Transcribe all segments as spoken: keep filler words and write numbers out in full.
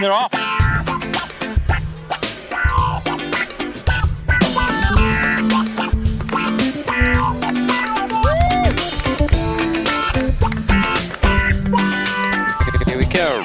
And they're off. Here we go.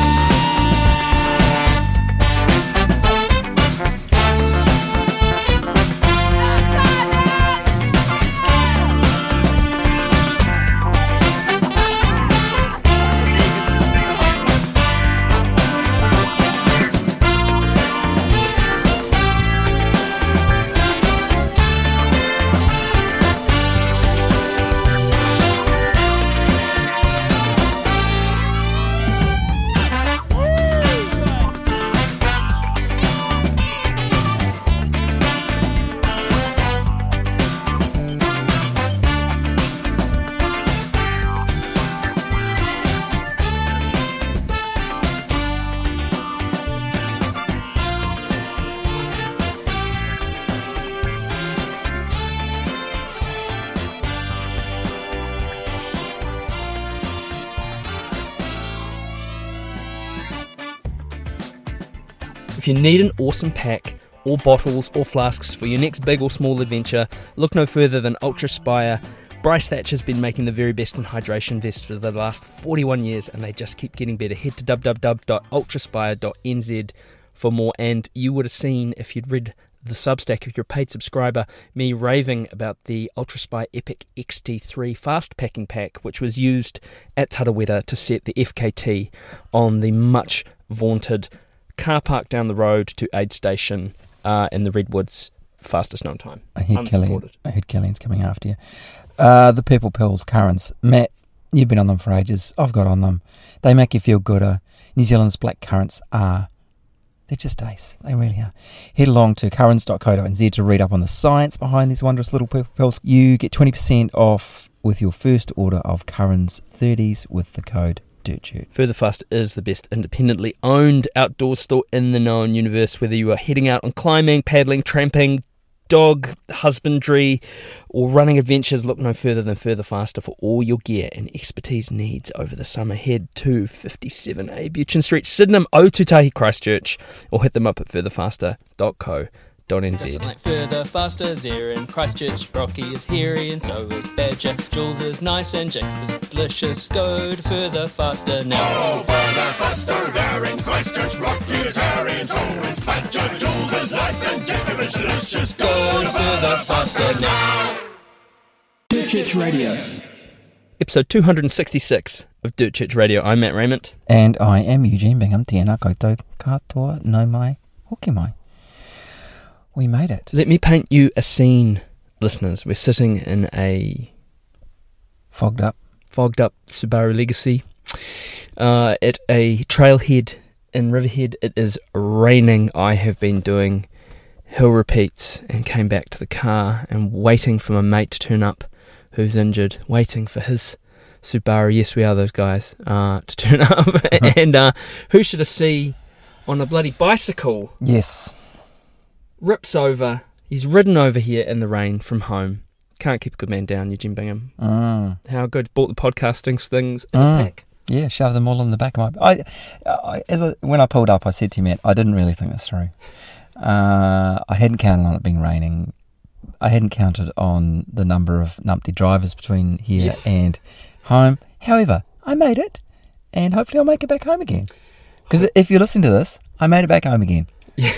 If you need an awesome pack, or bottles, or flasks for your next big or small adventure, look no further than Ultraspire. Bryce Thatcher's been making the very best in hydration vests for the last forty-one years, and they just keep getting better. Head to w w w dot ultraspire dot n z for more, and you would have seen, if you'd read the Substack, if you're a paid subscriber, me raving about the Ultraspire Epic X T three fast packing pack, which was used at Tarawera to set the F K T on the much vaunted car park down the road to aid station uh, in the Redwoods, fastest known time. I heard Killian, I heard Killian's coming after you. Uh, the Purple Pills, Currants. Matt, you've been on them for ages. I've got on them. They make you feel gooder. New Zealand's black currants are, they're just ace. They really are. Head along to currants dot co dot n z to read up on the science behind these wondrous little purple pills. You get twenty percent off with your first order of Currants thirties with the code DIRTSHIRT. Further Faster is the best independently owned outdoor store in the known universe. Whether you are heading out on climbing, paddling, tramping, dog husbandry, or running adventures, look no further than Further Faster for all your gear and expertise needs over the summer. Head to fifty-seven A Buchan Street, Sydenham, Otutahi, Christchurch, or hit them up at further faster dot co dot n z. Like Further Faster, they're in Christchurch. Rocky is hairy and so is Badger. Jules is nice and Jacob is delicious. Go to Further Faster now. Oh, Further Faster, they're in Christchurch. Rocky is hairy and so is Badger. Jules is nice and Jacob is delicious. Go to Further Faster now. Dirt Church Radio. Episode two hundred sixty-six of Dirt Church Radio. I'm Matt Raymond. And I am Eugene Bingham. Tēnā koutou katoa no mai hoki mai. We made it. Let me paint you a scene, listeners. We're sitting in a fogged up, fogged up Subaru Legacy uh, at a trailhead in Riverhead. It is raining. I have been doing hill repeats and came back to the car and waiting for my mate to turn up, who's injured, waiting for his Subaru. Yes, we are those guys uh, to turn up. and uh, who should I see on a bloody bicycle? Yes. Rips over. He's ridden over here in the rain from home. Can't keep a good man down, Eugene Bingham. Mm. How good. Bought the podcasting things in mm. the pack. Yeah, shove them all in the back of my... I, I, as I, when I pulled up, I said to you, Matt, I didn't really think this through. Uh, I hadn't counted on it being raining. I hadn't counted on the number of numpty drivers between here yes. and home. However, I made it, and hopefully I'll make it back home again. Because if you listen to this, I made it back home again. Yeah.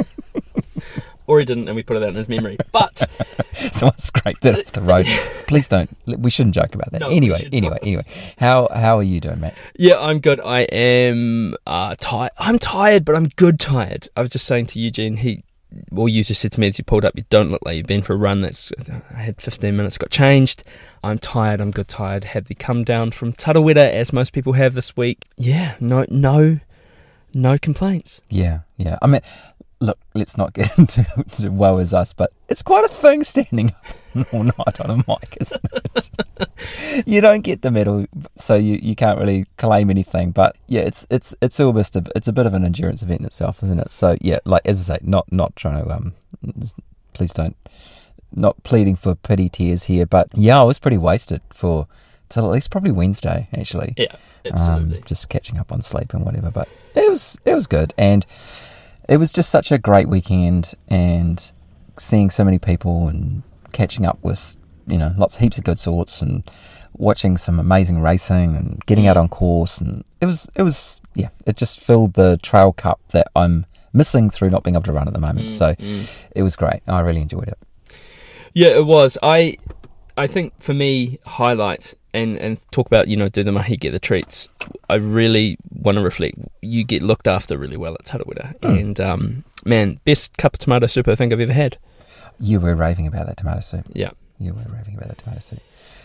Or he didn't, and we put it out in his memory. But someone scraped it off the road. Please don't. We shouldn't joke about that. No, anyway, anyway, not. anyway. How how are you doing, Matt? Yeah, I'm good. I am uh, tired. I'm tired, but I'm good tired. I was just saying to Eugene, he, well, you just said to me as you pulled up, you don't look like you've been for a run. That's I had fifteen minutes, got changed. I'm tired. I'm good tired. Had the come down from Tarawera, as most people have this week. Yeah, no, no, no complaints. Yeah, yeah. I mean. Look, let's not get into, into woe is us, but it's quite a thing standing up all night on a mic, isn't it? You don't get the medal, so you, you can't really claim anything. But yeah, it's it's it's almost a it's a bit of an endurance event in itself, isn't it? So yeah, like as I say, not not trying to um, please don't, not pleading for pity tears here, but yeah, I was pretty wasted for till at least probably Wednesday, actually. Yeah, absolutely. Um, just catching up on sleep and whatever. But it was it was good. And it was just such a great weekend, and seeing so many people and catching up with, you know, lots heaps of good sorts, and watching some amazing racing and getting out on course. And it was, it was, yeah, it just filled the trail cup that I'm missing through not being able to run at the moment. Mm, so mm. it was great. I really enjoyed it. Yeah, it was. I I think for me, highlight and, and talk about, you know, do the mahi, get the treats. I really want to reflect. You get looked after really well at Tarawera. Mm. And, um, man, best cup of tomato soup I think I've ever had. You were raving about that tomato soup. Yeah. You were raving about that tomato soup.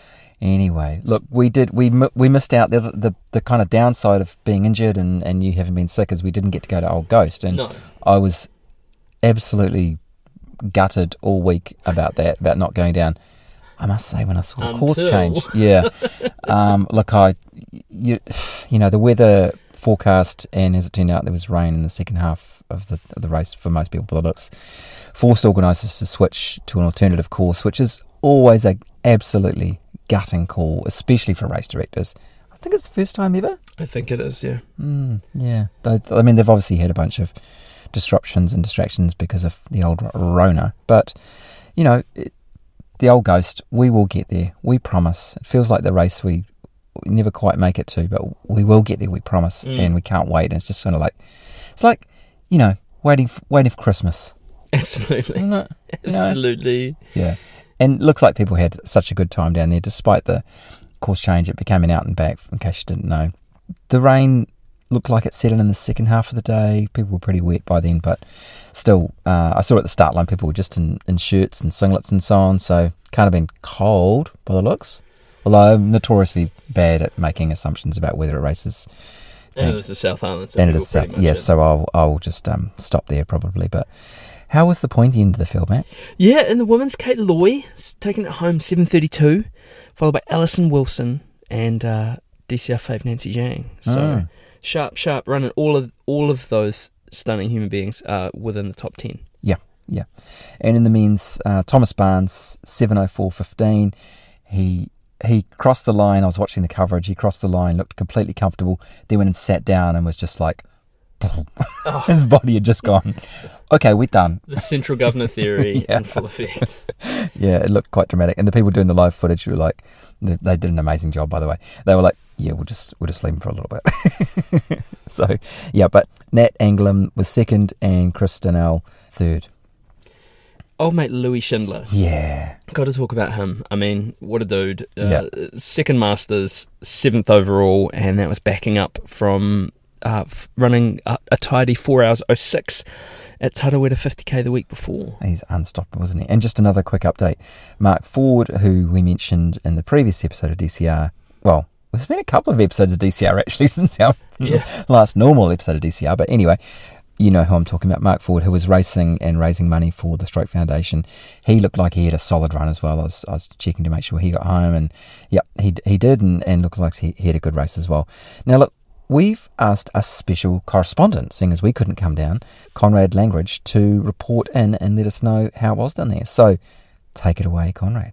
Anyway, look, we did we we missed out the the, the kind of downside of being injured and, and you having been sick, is we didn't get to go to Old Ghost, and no. I was absolutely gutted all week about that, about not going down. I must say, when I saw the Until. course change, yeah, um, look, I you you know the weather forecast, and as it turned out, there was rain in the second half of the of the race for most people. By the looks, forced organisers to switch to an alternative course, which is always a absolutely gutting call, especially for race directors. I think it's the first time ever. I think it is, yeah. Mm, yeah. They, I mean, they've obviously had a bunch of disruptions and distractions because of the old Rona. But, you know, it, the Old Ghost, we will get there. We promise. It feels like the race we, we never quite make it to, but we will get there, we promise. Mm. And we can't wait. And it's just sort of like, it's like, you know, waiting for, waiting for Christmas. Absolutely. Isn't it? You know? Absolutely. Yeah. And it looks like people had such a good time down there, despite the course change. It became an out and back, in case you didn't know. The rain looked like it settled in the second half of the day. People were pretty wet by then, but still, uh, I saw at the start line people were just in, in shirts and singlets and so on, so can't have been cold by the looks. Although I'm notoriously bad at making assumptions about weather at races. And it is the South Island. So and it is South, yes, yeah, so I'll, I'll just um, stop there probably, but... How was the pointy end of the field, Matt? Yeah, in the women's, Kate Loy taking it home seven thirty-two, followed by Alison Wilson and uh, D C R fave Nancy Zhang. So Oh. sharp, sharp running. All of all of those stunning human beings are within the top ten. Yeah, yeah. And in the men's, uh, Thomas Barnes, seven oh four fifteen. He he crossed the line. I was watching the coverage. He crossed the line, looked completely comfortable. Then went and sat down and was just like, oh. His body had just gone, okay, we're done. The central governor theory Yeah. in full effect. Yeah, it looked quite dramatic. And the people doing the live footage were like, they, they did an amazing job, by the way. They were like, yeah, we'll just we'll just leave him for a little bit. So, yeah, but Nat Anglin was second and Chris Donnell third. Old mate Louis Schindler. Yeah. Got to talk about him. I mean, what a dude. Uh, Yeah. Second Masters, seventh overall, and that was backing up from uh, f- running a, a tidy four hours oh six at Tarawera fifty k the week before. He's unstoppable, isn't he? And just another quick update. Mark Ford, who we mentioned in the previous episode of D C R, well, there's been a couple of episodes of D C R actually since our Yeah. last normal episode of D C R, but anyway, you know who I'm talking about, Mark Ford, who was racing and raising money for the Stroke Foundation. He looked like he had a solid run as well. I was, I was checking to make sure he got home, and yep, he he did, and, and looks like he, he had a good race as well. Now look, we've asked a special correspondent, seeing as we couldn't come down, Conrad Langridge, to report in and let us know how it was down there. So take it away, Conrad.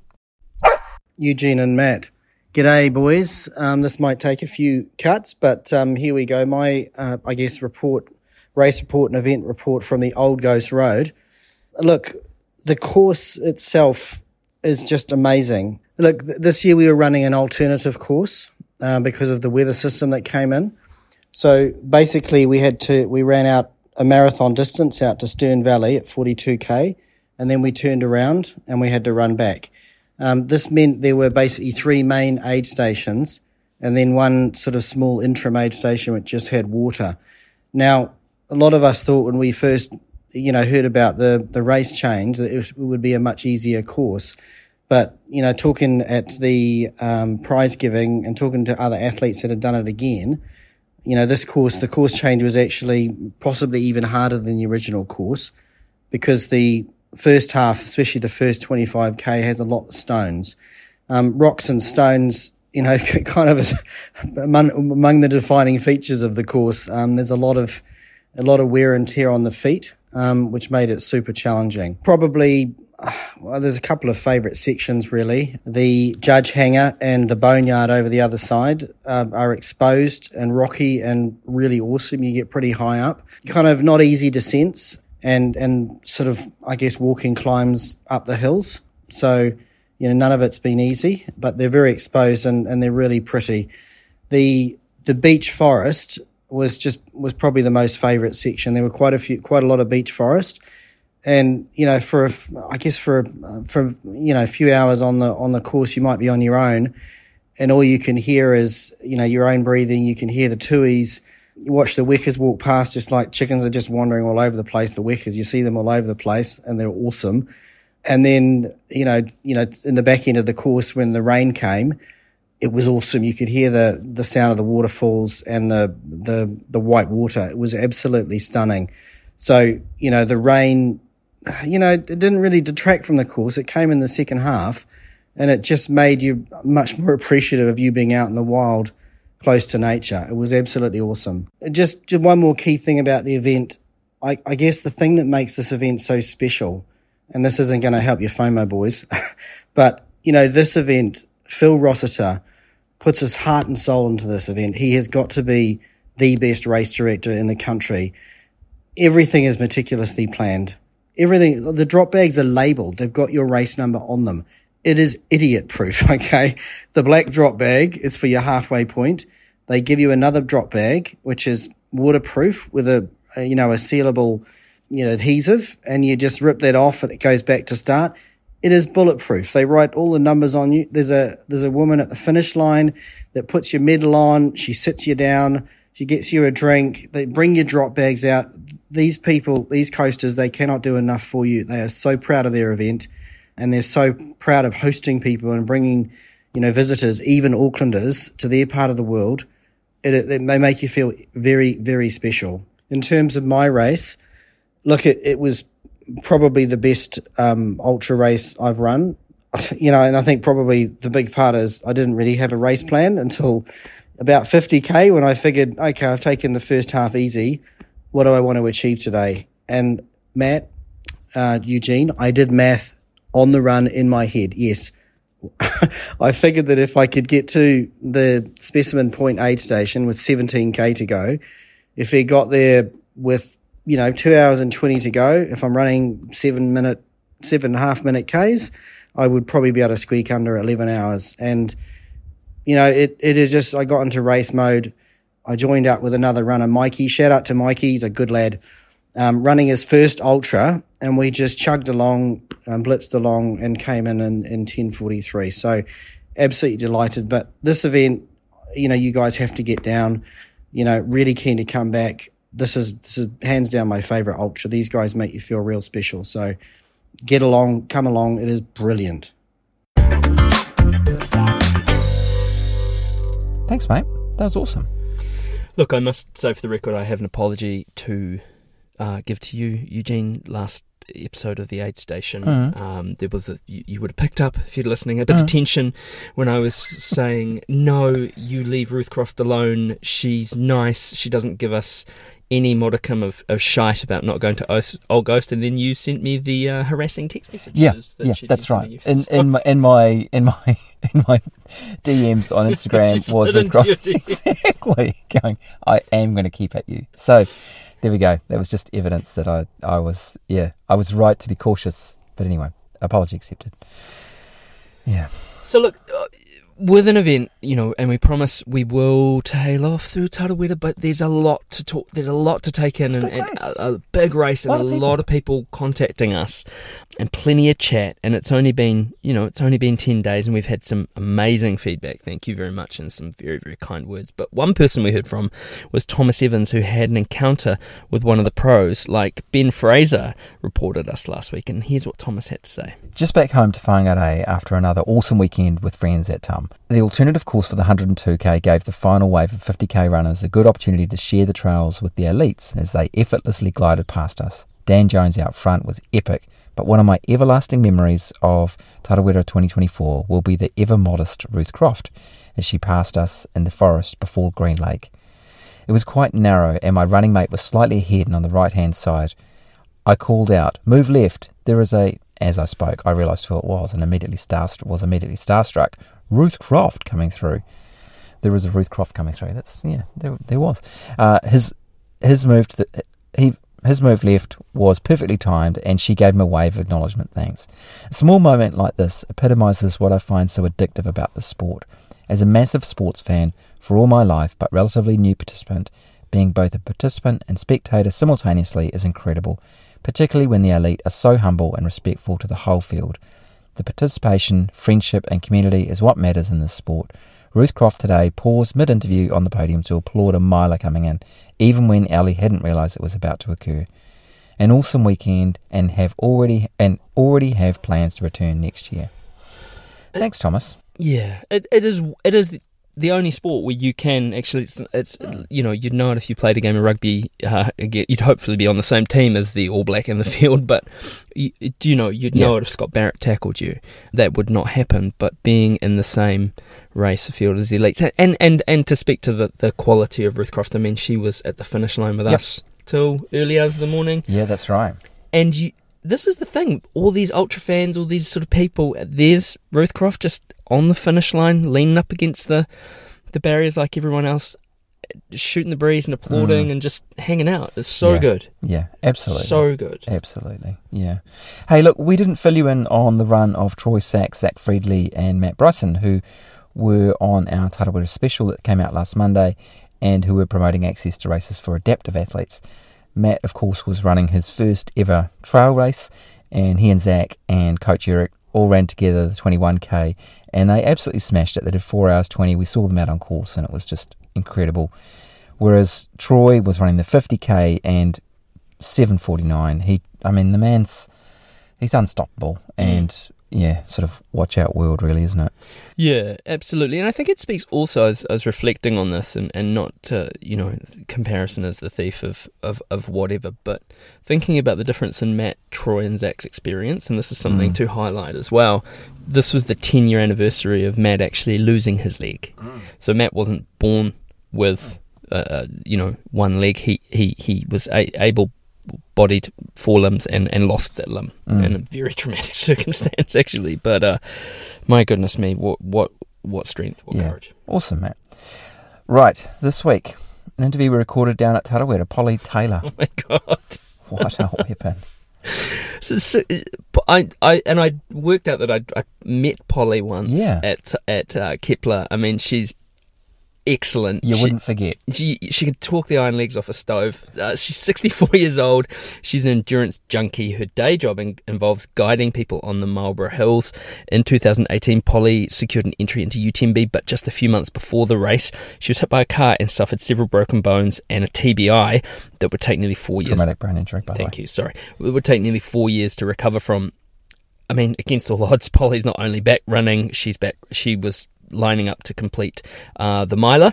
Eugene and Matt. G'day, boys. Um, this might take a few cuts, but um, here we go. My, uh, I guess, report, race report and event report from the Old Ghost Road. Look, the course itself is just amazing. Look, th- this year we were running an alternative course uh, because of the weather system that came in. So basically we had to, we ran out a marathon distance out to Stern Valley at forty-two k, and then we turned around and we had to run back. Um, this meant there were basically three main aid stations and then one sort of small interim aid station which just had water. Now, a lot of us thought when we first, you know, heard about the, the race change that it, was, it would be a much easier course. But, you know, talking at the um, prize giving and talking to other athletes that had done it again, you know, this course, the course change was actually possibly even harder than the original course because the first half, especially the first twenty-five k, has a lot of stones. Um, rocks and stones, you know, kind of among, among the defining features of the course. Um, there's a lot of a lot of wear and tear on the feet, um, which made it super challenging. Probably, well, there's a couple of favourite sections, really. The Judge Hanger and the Boneyard over the other side uh, are exposed and rocky and really awesome. You get pretty high up. Kind of not easy descents and, and sort of, I guess, walking climbs up the hills. So, you know, none of it's been easy, but they're very exposed and, and they're really pretty. The the beech forest was just was probably the most favourite section. There were quite a few, quite a lot of beech forest. And, you know, for, a, I guess for, a, for, you know, a few hours on the, on the course, you might be on your own and all you can hear is, you know, your own breathing. You can hear the tuis. You watch the wekas walk past just like chickens are just wandering all over the place. The wekas, you see them all over the place and they're awesome. And then, you know, you know, in the back end of the course when the rain came, it was awesome. You could hear the, the sound of the waterfalls and the, the, the white water. It was absolutely stunning. So, you know, the rain, you know, it didn't really detract from the course. It came in the second half and it just made you much more appreciative of you being out in the wild, close to nature. It was absolutely awesome. Just, just one more key thing about the event. I, I guess the thing that makes this event so special, and this isn't going to help your FOMO boys, but, you know, this event, Phil Rossiter puts his heart and soul into this event. He has got to be the best race director in the country. Everything is meticulously planned. Everything, the drop bags are labelled. They've got your race number on them. It is idiot proof, okay? The black drop bag is for your halfway point. They give you another drop bag, which is waterproof with a, a you know, a sealable, you know, adhesive, and you just rip that off and it goes back to start. It is bulletproof. They write all the numbers on you. There's a, there's a woman at the finish line that puts your medal on. She sits you down. She gets you a drink. They bring your drop bags out. These people, these coasters, they cannot do enough for you. They are so proud of their event and they're so proud of hosting people and bringing, you know, visitors, even Aucklanders, to their part of the world. It, it, they make you feel very, very special. In terms of my race, look, it, it was probably the best um, ultra race I've run. You know, and I think probably the big part is I didn't really have a race plan until about fifty K when I figured, okay, I've taken the first half easy. What do I want to achieve today? And Matt, uh, Eugene, I did math on the run in my head. Yes. I figured that if I could get to the Specimen Point aid station with seventeen K to go, if he got there with, you know, two hours and twenty to go, if I'm running seven minute, seven and a half minute Ks, I would probably be able to squeak under eleven hours. And, you know, it, it is just, I got into race mode. I joined up with another runner, Mikey. Shout out to Mikey. He's a good lad. Um, running his first ultra, and we just chugged along, um, blitzed along, and came in in, in ten forty-three. So absolutely delighted. But this event, you know, you guys have to get down. You know, really keen to come back. This is this is hands down my favourite ultra. These guys make you feel real special. So get along, come along. It is brilliant. Thanks, mate. That was awesome. Look, I must say for the record, I have an apology to uh, give to you, Eugene. Last episode of the aid station, Mm. um, there was a, you, you would have picked up if you're listening, a bit of Mm. tension when I was saying, no, you leave Ruth Croft alone. She's nice. She doesn't give us any modicum of, of shite about not going to Os- Old Ghost, and then you sent me the uh, harassing text messages. Yeah, that yeah, she'd that's been right. sending you. In in my in my in my in my D Ms on Instagram She was slid Ruth into your Croft D Ms. exactly going, I am going to keep at you. So there we go. That was just evidence that I I was yeah I was right to be cautious. But anyway, apology accepted. Yeah. So look, uh, with an event, you know, and we promise we will tail off through Tarawera, but there's a lot to talk, there's a lot to take in, It's a and, big and race. a, a big race, and Lot a of people. lot of people contacting us, and plenty of chat. And it's only been, you know, it's only been ten days, and we've had some amazing feedback. Thank you very much, and some very, very kind words. But one person we heard from was Thomas Evans, who had an encounter with one of the pros, like Ben Fraser reported us last week. And here's what Thomas had to say. Just back home to Whangarei after another awesome weekend with friends at Tum. The alternative course for the one hundred two K gave the final wave of fifty K runners a good opportunity to share the trails with the elites as they effortlessly glided past us. Dan Jones out front was epic, but one of my everlasting memories of Tarawera twenty twenty-four will be the ever-modest Ruth Croft as she passed us in the forest before Green Lake. It was quite narrow and my running mate was slightly ahead and on the right-hand side. I called out, "Move left, there is a as I spoke, I realised who it was and immediately star was immediately starstruck. Ruth Croft coming through. There was a Ruth Croft coming through. That's yeah, there, there was. Uh, his his move to the, he his move left was perfectly timed, and she gave him a wave of acknowledgement. Thanks. A small moment like this epitomises what I find so addictive about the sport. As a massive sports fan for all my life, but relatively new participant, being both a participant and spectator simultaneously is incredible, particularly when the elite are so humble and respectful to the whole field. The participation, friendship and community is what matters in this sport. Ruth Croft today paused mid-interview on the podium to applaud a miler coming in, even when Ellie hadn't realised it was about to occur. An awesome weekend, and have already and already have plans to return next year. Thanks, Thomas. Yeah, it it is it is the, the only sport where you can actually it's, it's you know you'd know it if you played a game of rugby. Uh, you'd hopefully be on the same team as the All Black in the field, but you, you know you'd know Yeah. it if Scott Barrett tackled you. That would not happen. But being in the same race field as the elites, and and and to speak to the, the quality of Ruth Croft, I mean, she was at the finish line with Yep. us till early hours of the morning. Yeah, that's right. And you, this is the thing, all these ultra fans, all these sort of people, there's Ruth Croft just on the finish line, leaning up against the the barriers like everyone else, shooting the breeze and applauding Mm. and just hanging out. It's so Yeah. good. Yeah, absolutely. So good. Absolutely, yeah. Hey, look, we didn't fill you in on the run of Troy Sachs, Zach Friedley and Matt Bryson, who were on our Tarawera special that came out last Monday and who were promoting access to races for adaptive athletes. Matt, of course, was running his first ever trail race, and he and Zach and Coach Eric all ran together the twenty-one K, and they absolutely smashed it. They did four hours twenty. We saw them out on course, and it was just incredible. Whereas Troy was running the fifty K and seven forty-nine. He, I mean, the man's, he's unstoppable, and yeah, sort of watch out world, really, isn't it? Yeah, absolutely. And I think it speaks also, as, as reflecting on this, and, and not, uh, you know, comparison is the thief of, of, of whatever, but thinking about the difference in Matt, Troy and Zach's experience, and this is something Mm. to highlight as well. This was the ten-year anniversary of Matt actually losing his leg. Mm. So Matt wasn't born with, uh, you know, one leg. He, he, he was a, able bodied four limbs and, and lost that limb Mm. in a very traumatic circumstance actually, but uh, my goodness me, what what what strength, what Yeah. courage. Awesome, Matt. Right, this week, an interview we recorded down at Tarawera, Polly Taylor. Oh my god. What a weapon. So, so, I, I and I worked out that I, I met Polly once Yeah. at at uh, Kepler. I mean, she's excellent. You She- wouldn't forget. She she could talk the iron legs off a stove. Uh, she's sixty-four years old. She's an endurance junkie. Her day job in, involves guiding people on the Marlborough Hills. In two thousand eighteen, Polly secured an entry into U T M B, but just a few months before the race, she was hit by a car and suffered several broken bones and a T B I that would take nearly four years. Traumatic brain injury, by the way. Thank you. Sorry, it would take nearly four years to recover from. I mean, against all odds, Polly's not only back running; she's back. She was lining up to complete uh, the miler.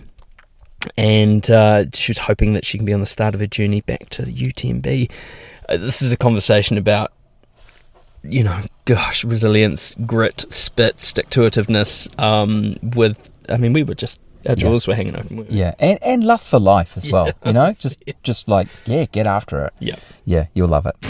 And uh, she was hoping that she can be on the start of her journey back to U T M B. Uh, this is a conversation about, you know, gosh, resilience, grit, spit, stick-to-itiveness. Um, with, I mean, we were just, our Yeah. jaws were hanging open. weren't we? Yeah, and, and lust for life as well, Yeah. you know? Just just like, yeah, get after it. Yeah. Yeah, you'll love it.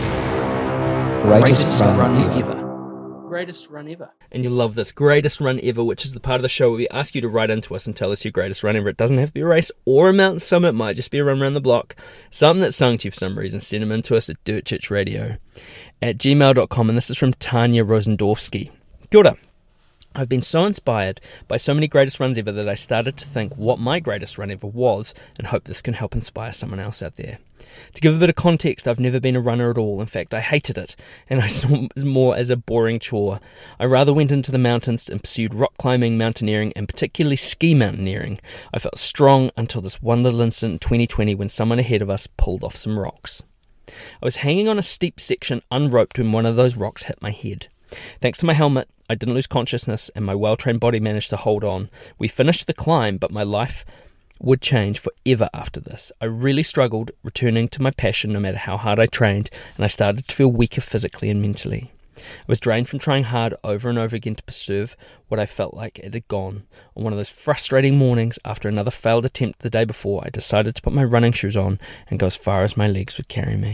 Greatest run ever. Greatest run ever. And you'll love this. Greatest run ever, which is the part of the show where we ask you to write into us and tell us your greatest run ever. It doesn't have to be a race or a mountain summit. It might just be a run around the block. Something that's sung to you for some reason. Send them in to us at dirt church radio at gmail dot com. And this is from Tanya Rosendorfsky. Kia ora. I've been so inspired by so many greatest runs ever that I started to think what my greatest run ever was, and hope this can help inspire someone else out there. To give a bit of context, I've never been a runner at all. In fact, I hated it, and I saw it more as a boring chore. I rather went into the mountains and pursued rock climbing, mountaineering, and particularly ski mountaineering. I felt strong until this one little incident in twenty twenty when someone ahead of us pulled off some rocks. I was hanging on a steep section unroped when one of those rocks hit my head. Thanks to my helmet, I didn't lose consciousness, and my well-trained body managed to hold on. We finished the climb, but my life would change forever after this. I really struggled returning to my passion no matter how hard I trained, and I started to feel weaker physically and mentally. I was drained from trying hard over and over again to preserve what I felt like it had gone. On one of those frustrating mornings, after another failed attempt the day before, I decided to put my running shoes on and go as far as my legs would carry me.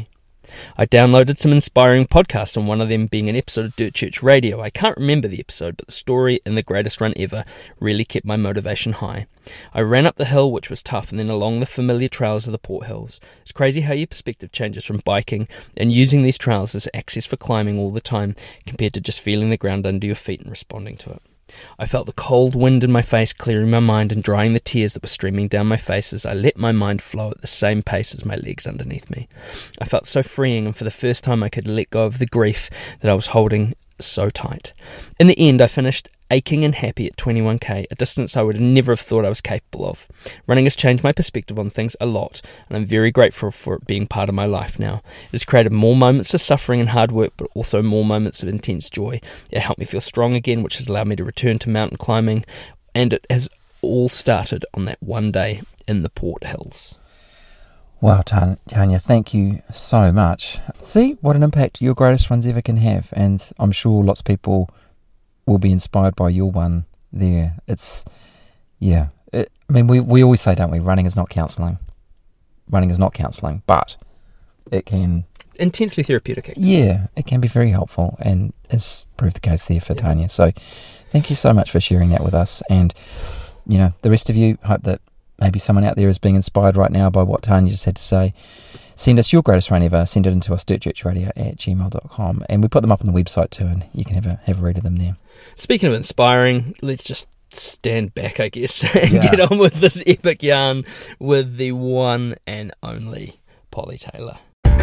I downloaded some inspiring podcasts, and one of them being an episode of Dirt Church Radio. I can't remember the episode, but the story and the greatest run ever really kept my motivation high. I ran up the hill, which was tough, and then along the familiar trails of the Port Hills. It's crazy how your perspective changes from biking and using these trails as access for climbing all the time compared to just feeling the ground under your feet and responding to it. I felt the cold wind in my face clearing my mind and drying the tears that were streaming down my face as I let my mind flow at the same pace as my legs underneath me. I felt so freeing, and for the first time I could let go of the grief that I was holding so tight. In the end, I finished aching and happy at twenty-one k, a distance I would never have thought I was capable of. Running has changed my perspective on things a lot, and I'm very grateful for it being part of my life now. It has created more moments of suffering and hard work, but also more moments of intense joy. It helped me feel strong again, which has allowed me to return to mountain climbing, and it has all started on that one day in the Port Hills. Wow, Tanya, thank you so much. See what an impact your greatest runs ever can have, and I'm sure lots of people will be inspired by your one there. It's, yeah, it, I mean, we, we always say, don't we, running is not counselling. Running is not counselling, but it can... Intensely therapeutic. Actually. Yeah, it can be very helpful, and it's proved the case there for yeah. Tanya. So thank you so much for sharing that with us, and, you know, the rest of you, hope that maybe someone out there is being inspired right now by what Tanya just had to say. Send us your greatest run ever. Send it into us, dirtchurchradio at gmail dot com. And we put them up on the website too, and you can have a have a read of them there. Speaking of inspiring, let's just stand back, I guess, and yeah. get on with this epic yarn with the one and only Polly Taylor.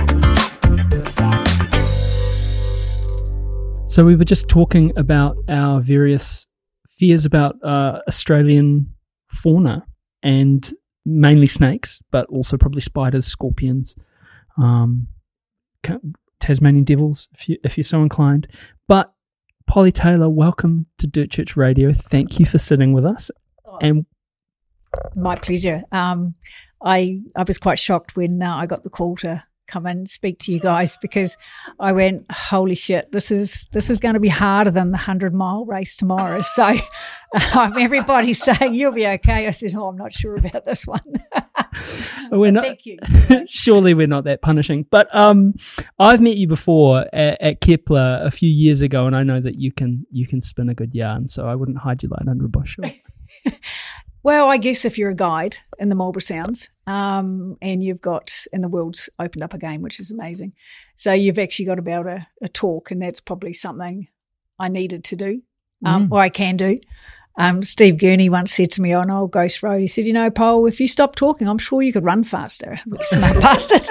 So we were just talking about our various fears about uh, Australian fauna, and mainly snakes, but also probably spiders, scorpions, um, Tasmanian devils, if, you, if you're so inclined. But Polly Taylor, welcome to Dirt Church Radio. Thank you for sitting with us. Oh, and my pleasure. Um, I I was quite shocked when uh, I got the call to come and speak to you guys, because I went, holy shit, this is this is going to be harder than the hundred mile race tomorrow. So um, everybody's saying you'll be okay. I said, oh, I'm not sure about this one. We're not, thank you. Surely we're not that punishing. But um, I've met you before at, at Kepler a few years ago, and I know that you can you can spin a good yarn. So I wouldn't hide your light under a bushel. Well, I guess if you're a guide in the Marlborough Sounds, um, and you've got, and the world's opened up again, which is amazing. So you've actually got to be able to a talk, and that's probably something I needed to do, um, mm. or I can do. Um, Steve Gurney once said to me on Old Ghost Road, he said, you know, Paul, if you stop talking, I'm sure you could run faster. Smart bastard.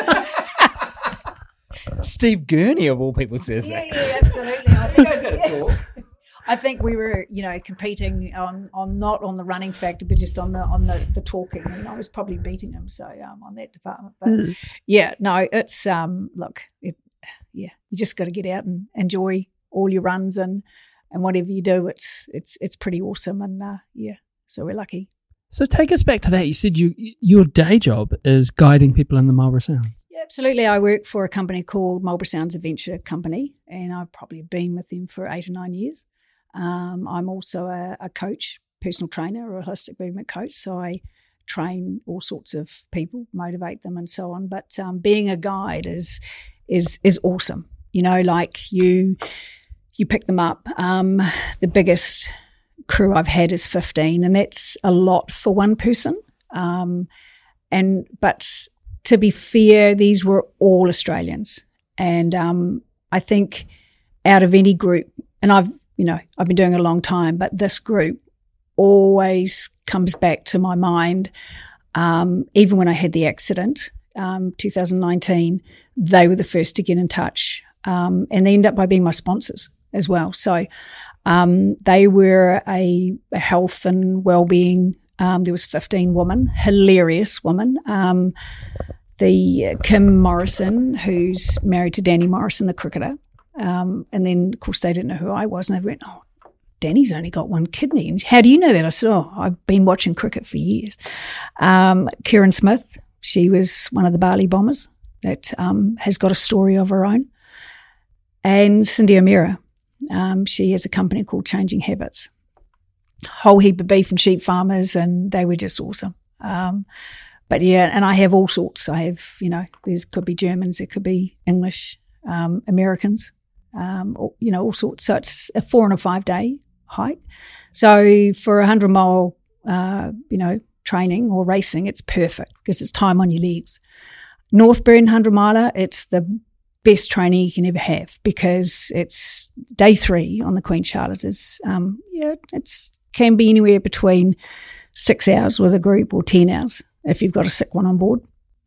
Steve Gurney, of all people, says yeah, that. Yeah, absolutely. I think, He knows how to talk. I think we were, you know, competing on, on not on the running factor, but just on the on the, the talking, and I was probably beating him. So um, on that department, but mm. yeah, no, it's um, look, it, yeah, you just got to get out and enjoy all your runs, and, and whatever you do, it's it's it's pretty awesome, and uh, yeah, so we're lucky. So take us back to that. You said you your day job is guiding people in the Marlborough Sounds. Yeah, absolutely. I work for a company called Marlborough Sounds Adventure Company, and I've probably been with them for eight or nine years. Um, I'm also a, a coach, personal trainer, or a holistic movement coach. So I train all sorts of people, motivate them, and so on. But um, being a guide is is is awesome. You know, like you you pick them up. Um, the biggest crew I've had is fifteen, and that's a lot for one person. Um, and but to be fair, these were all Australians, and um, I think out of any group, and I've You know, I've been doing it a long time, but this group always comes back to my mind. Um, even when I had the accident, um, two thousand nineteen, they were the first to get in touch. Um, and they end up by being my sponsors as well. So um, they were a, a health and well-being. Um, there was fifteen women, hilarious women. Um, the uh, Kim Morrison, who's married to Danny Morrison, the cricketer. Um, and then, of course, they didn't know who I was, and they went, oh, Danny's only got one kidney. And how do you know that? I said, oh, I've been watching cricket for years. Um, Kieran Smith, she was one of the Bali Bombers that um, has got a story of her own. And Cindy O'Meara, um, she has a company called Changing Habits. Whole heap of beef and sheep farmers, and they were just awesome. Um, but yeah, and I have all sorts. I have, you know, there's could be Germans, there could be English, um, Americans, um, or, you know, all sorts. So it's a four and a five day hike. So for a hundred mile, uh, you know, training or racing, it's perfect because it's time on your legs. Northburn hundred miler, it's the best training you can ever have because it's day three on the Queen Charlotte. Is um, yeah, it's can be anywhere between six hours with a group or ten hours if you've got a sick one on board.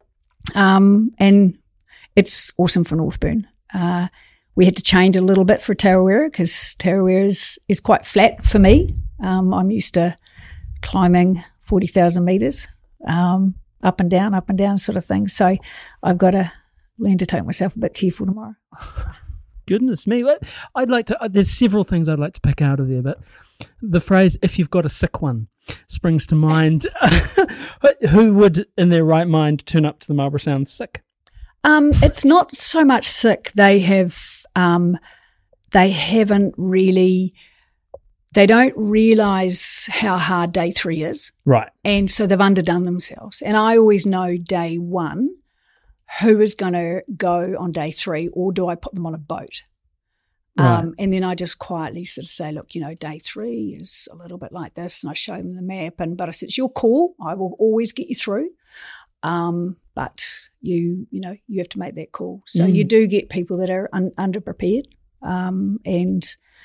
Um, and it's awesome for Northburn. Uh, we had to change a little bit for Tarawera because Tarawera is, is quite flat for me. Um, I'm used to climbing forty thousand metres, um, up and down, up and down sort of thing. So I've got to learn to take myself a bit careful tomorrow. Goodness me. What I'd like to, there's several things I'd like to pick out of there, but the phrase, if you've got a sick one, springs to mind. Who would, in their right mind, turn up to the Marlborough Sound sick? Um, it's not so much sick. They have, um, they haven't really, they don't realise how hard day three is. Right. And so they've underdone themselves. And I always know day one who is going to go on day three, or do I put them on a boat? Right. Um, and then I just quietly sort of say, look, you know, day three is a little bit like this, and I show them the map. And but I said, it's your call. I will always get you through. Um, but you, you know, you have to make that call. So Mm. you do get people that are un- underprepared, um, and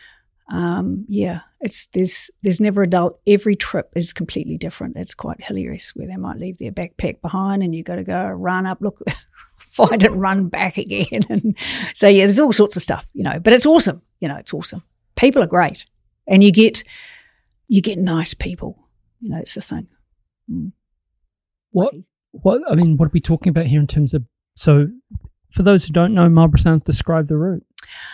um, yeah, it's there's there's never a dull. Every trip is completely different. It's quite hilarious where they might leave their backpack behind, and you got to go run up, look. Find it, run back again. And so, yeah, there's all sorts of stuff, you know, but it's awesome. You know, it's awesome. People are great. And you get, you get nice people. You know, it's the thing. Mm. What, what, I mean, what are we talking about here in terms of, so for those who don't know, Marlborough Sounds, describe the route.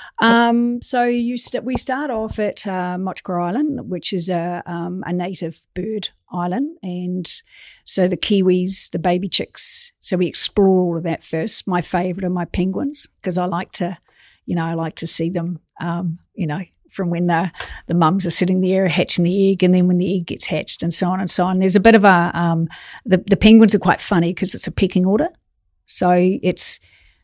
Um, so you st- we start off at uh, Mochkara Island, which is a um, a native bird island, and so the kiwis, the baby chicks. So we explore all of that first. My favourite are my penguins because I like to, you know, I like to see them, um, you know, from when the the mums are sitting there hatching the egg, and then when the egg gets hatched, and so on and so on. There's a bit of a um, the the penguins are quite funny because it's a pecking order, so it's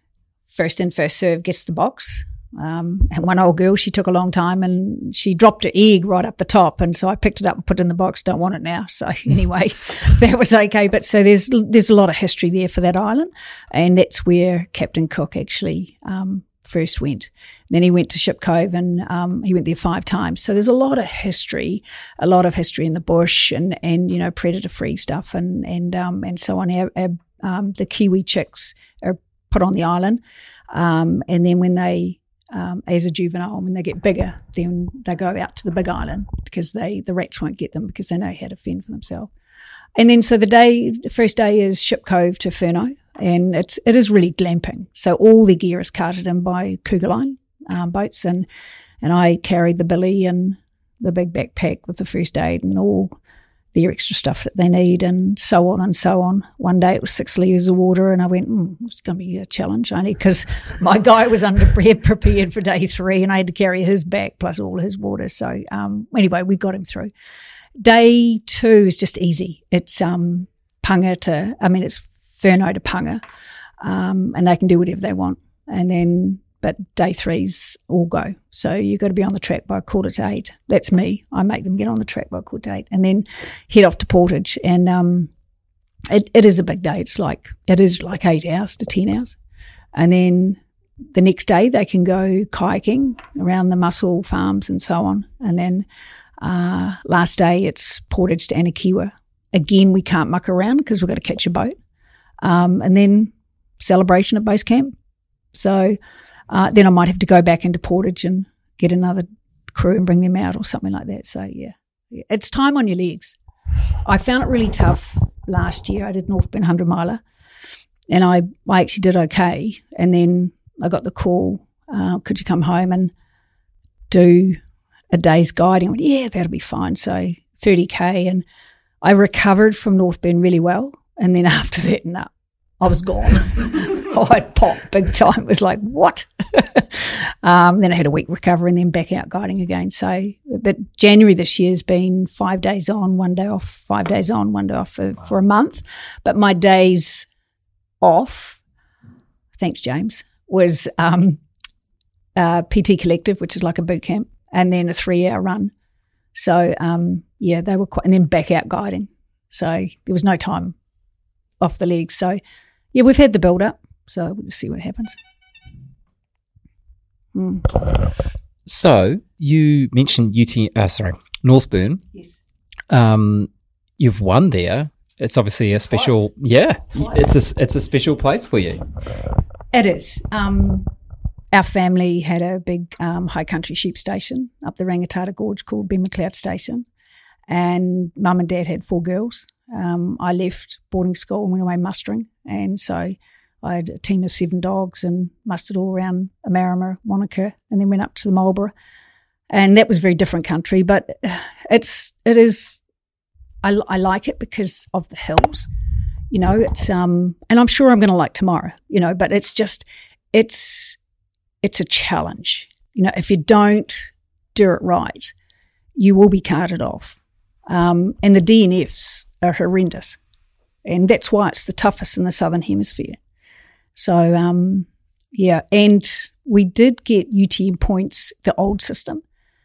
first in, first serve gets the box. Um, and one old girl, she took a long time and she dropped her egg right up the top, and so I picked it up and put it in the box. Don't want it now. So anyway, that was okay. But so there's there's a lot of history there for that island, and that's where Captain Cook actually um, first went. Then he went to Ship Cove, and um, he went there five times. So there's a lot of history, a lot of history in the bush, and and you know predator free stuff, and and um, and so on. Our, our, um, the kiwi chicks are put on the island, um, and then when they Um, as a juvenile, when they get bigger, then they go out to the big island because they the rats won't get them because they know how to fend for themselves. And then so the day, the first day is Ship Cove to Furneaux, and it's it is really glamping. So all the gear is carted in by Cougar Line um, boats, and and I carried the billy and the big backpack with the first aid and all the extra stuff that they need, and so on and so on. One day it was six litres of water, and I went, mm, it's going to be a challenge, only because my guy was underprepared prepared for day three, and I had to carry his back plus all his water. So um, anyway, we got him through. Day two is just easy. It's um, Punga to, I mean, it's Furneaux to Punga, um, and they can do whatever they want. And then, but day three's all go. So you've got to be on the track by quarter to eight. That's me. I make them get on the track by quarter to eight, and then head off to Portage. And um, it, it is a big day. It's like, it is like eight hours to ten hours. And then the next day they can go kayaking around the mussel farms and so on. And then uh, last day it's Portage to Anakiwa. Again, we can't muck around because we've got to catch a boat. Um, and then celebration at base camp. So uh, then I might have to go back into Portage and get another crew and bring them out or something like that. So, yeah, it's time on your legs. I found it really tough last year. I did Northburn hundred miler, and I, I actually did okay. And then I got the call, uh, could you come home and do a day's guiding? I went, yeah, that'll be fine. So thirty K, and I recovered from Northburn really well. And then after that, no, I was gone. oh, I popped big time. It was like, what? um, then I had a week recovery and then back out guiding again. So, but January this year has been five days on, one day off, five days on, one day off for, wow. for a month. But my days off, thanks, James, was um, uh, P T Collective, which is like a boot camp, and then a three-hour run. So, um, yeah, they were quite, and then back out guiding. So there was no time off the legs. So, yeah, we've had the build-up, so we'll see what happens. Mm. So you mentioned U T, uh, sorry, Northburn. Yes. Um, you've won there. It's obviously a special, Twice. yeah, Twice. it's a, it's a special place for you. It is. Um, our family had a big um, high country sheep station up the Rangitata Gorge called Ben McLeod Station, and Mum and Dad had four girls. Um, I left boarding school and went away mustering, and so I had a team of seven dogs and mustered all around Amarama, Wanaka, and then went up to the Marlborough, and that was a very different country. But it's it is I, I like it because of the hills, you know. It's um, and I'm sure I'm going to like tomorrow, you know. But it's just it's it's a challenge, you know. If you don't do it right, you will be carted off, um, and the D N Fs are horrendous, and that's why it's the toughest in the Southern Hemisphere. So, um, yeah, and we did get U T M points, the old system.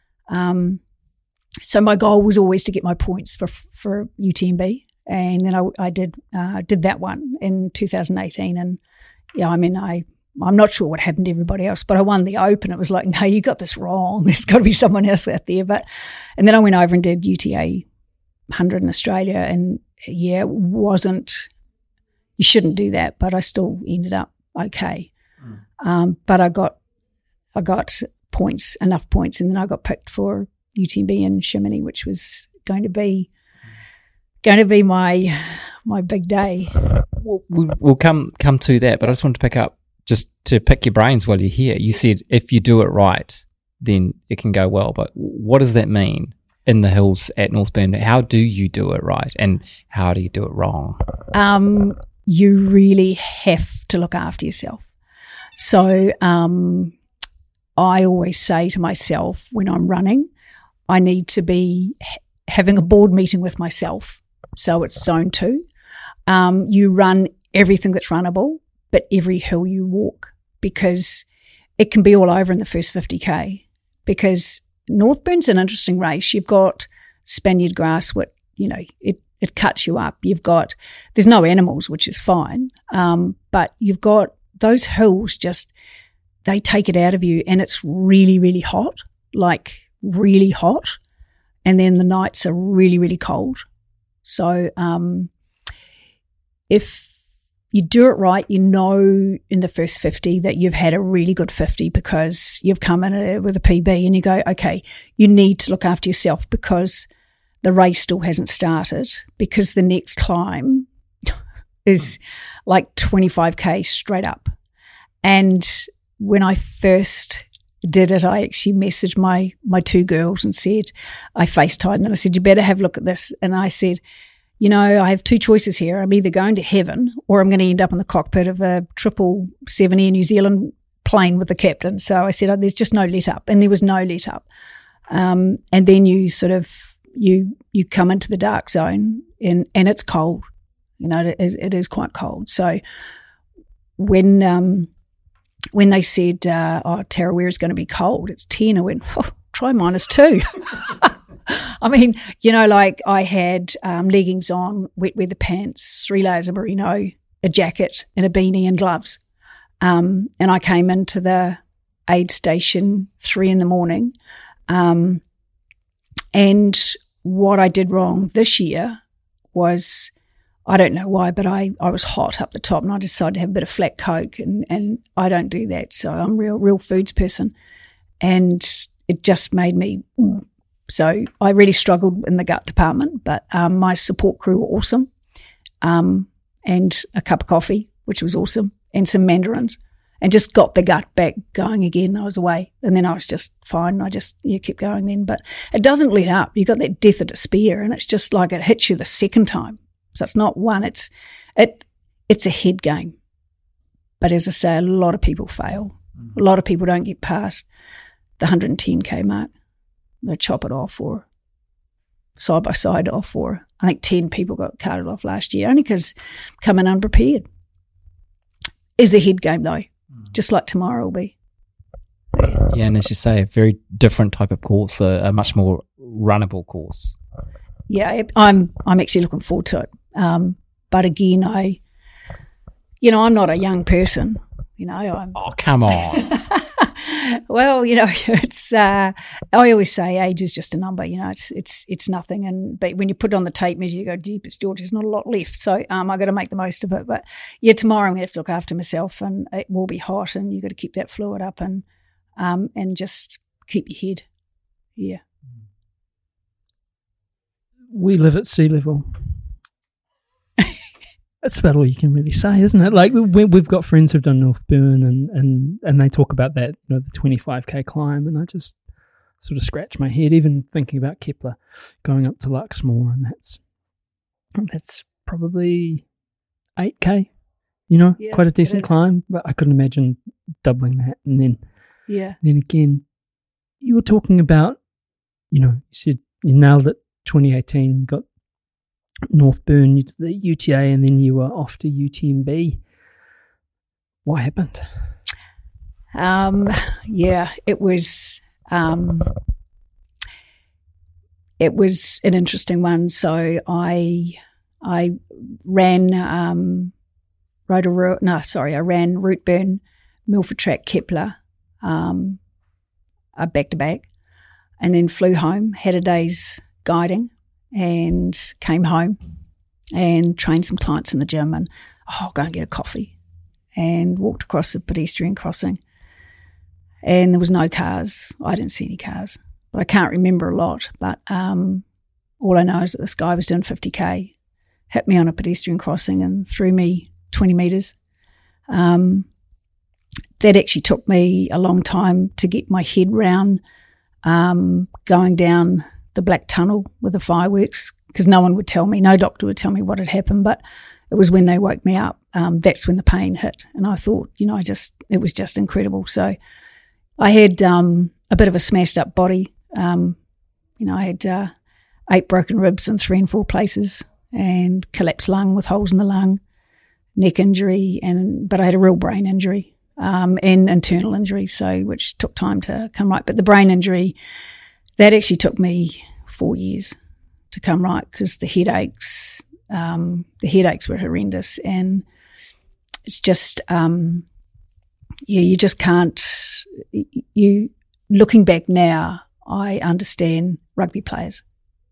Um, so my goal was always to get my points for for U T M B, and then I, I did uh, did that one in two thousand eighteen. And yeah, I mean, I I'm not sure what happened to everybody else, but I won the Open. It was like, no, you got this wrong. There's got to be someone else out there. But and then I went over and did U T A one hundred in Australia, and yeah, it wasn't. You shouldn't do that, but I still ended up okay. Mm. Um, but I got, I got points, enough points, and then I got picked for U T M B in Chamonix, which was going to be, going to be my, my big day. We'll, we'll, we'll come come to that, but I just wanted to pick up just to pick your brains while you're here. You said if you do it right, then it can go well. But what does that mean in the hills at Northburn? How do you do it right, and how do you do it wrong? Um. You really have to look after yourself. So um, I always say to myself when I'm running, I need to be ha- having a board meeting with myself. So it's zone two. Um, you run everything that's runnable, but every hill you walk, because it can be all over in the first fifty K. Because Northburn's an interesting race. You've got Spaniard grass, what, you know, it It cuts you up. You've got, there's no animals, which is fine, um, but you've got those hills just, they take it out of you, and it's really, really hot, like really hot. And then the nights are really, really cold. So um, if you do it right, you know in the first fifty that you've had a really good fifty because you've come in a, with a P B, and you go, okay, you need to look after yourself because the race still hasn't started, because the next climb is like twenty-five K straight up. And when I first did it, I actually messaged my my two girls and said, I FaceTimed and I said, you better have a look at this. And I said, you know, I have two choices here. I'm either going to heaven or I'm going to end up in the cockpit of a triple seven Air New Zealand plane with the captain. So I said, oh, there's just no let up. And there was no let up. Um, and then you sort of, you you come into the dark zone, and, and it's cold. You know, it is, it is quite cold. So when um, when they said, uh, oh, Tarawera is going to be cold, it's ten, I went, oh, try minus two. I mean, you know, like I had um, leggings on, wet weather pants, three layers of merino, a jacket and a beanie and gloves. Um, and I came into the aid station three in the morning. Um, and what I did wrong this year was, I don't know why, but I, I was hot up the top, and I decided to have a bit of flat Coke, and, and I don't do that. So I'm a real, real foods person, and it just made me, so I really struggled in the gut department, but um, my support crew were awesome, um, and a cup of coffee, which was awesome, and some mandarins, and just got the gut back going again. I was away, and then I was just fine. I just yeah, kept going then. But it doesn't let up. You got that death of despair, and it's just like it hits you the second time. So it's not one. It's it. It's a head game. But as I say, a lot of people fail. A lot of people don't get past the one hundred ten K mark. They chop it off or side by side off, or I think ten people got carted off last year only because coming unprepared. Is a head game though, just like tomorrow will be. Yeah, and as you say, a very different type of course, a, a much more runnable course. Yeah, I'm I'm actually looking forward to it. Um, but again, I, you know, I'm not a young person. You know, I'm. Oh, come on. Well, you know, it's. Uh, I always say age is just a number. You know, it's it's it's nothing. And but when you put it on the tape measure, you go, "Jeepers, George, there's not a lot left." So um, I got to make the most of it. But yeah, tomorrow I'm going to have to look after myself, and it will be hot, and you got to keep that fluid up, and um, and just keep your head. Yeah. We live at sea level. That's about all you can really say, isn't it? Like we, we've got friends who've done North Burn, and, and, and they talk about that, you know, the twenty-five K climb, and I just sort of scratch my head, even thinking about Kepler going up to Luxmore, and that's that's probably eight K, you know, Yeah, quite a it decent is. climb, but I couldn't imagine doubling that. And then, Yeah. then again, you were talking about, you know, you said you nailed it, twenty eighteen, you got North Burn, you did the U T A, and then you were off to U T M B. What happened? Um, yeah, it was um, it was an interesting one. So I I ran um, rode a ro- no sorry I ran Routeburn, Milford Track, Kepler, um, a back to back, and then flew home. Had a day's guiding and came home and trained some clients in the gym, and oh, I'll go and get a coffee, and walked across the pedestrian crossing. And there was no cars. I didn't see any cars, but I can't remember a lot. But um, all I know is that this guy was doing fifty K, hit me on a pedestrian crossing and threw me twenty metres. Um, that actually took me a long time to get my head round um, going down the Black Tunnel with the fireworks, because no one would tell me, no doctor would tell me what had happened. But it was when they woke me up, um, that's when the pain hit. And I thought, you know, I just, it was just incredible. So I had um, a bit of a smashed up body. Um, you know, I had uh, eight broken ribs in three and four places, and collapsed lung with holes in the lung, neck injury, and but I had a real brain injury um, and internal injury, so which took time to come right. But the brain injury, that actually took me four years to come right, because the headaches, um, the headaches were horrendous, and it's just, um, yeah, you just can't. You looking back now, I understand rugby players,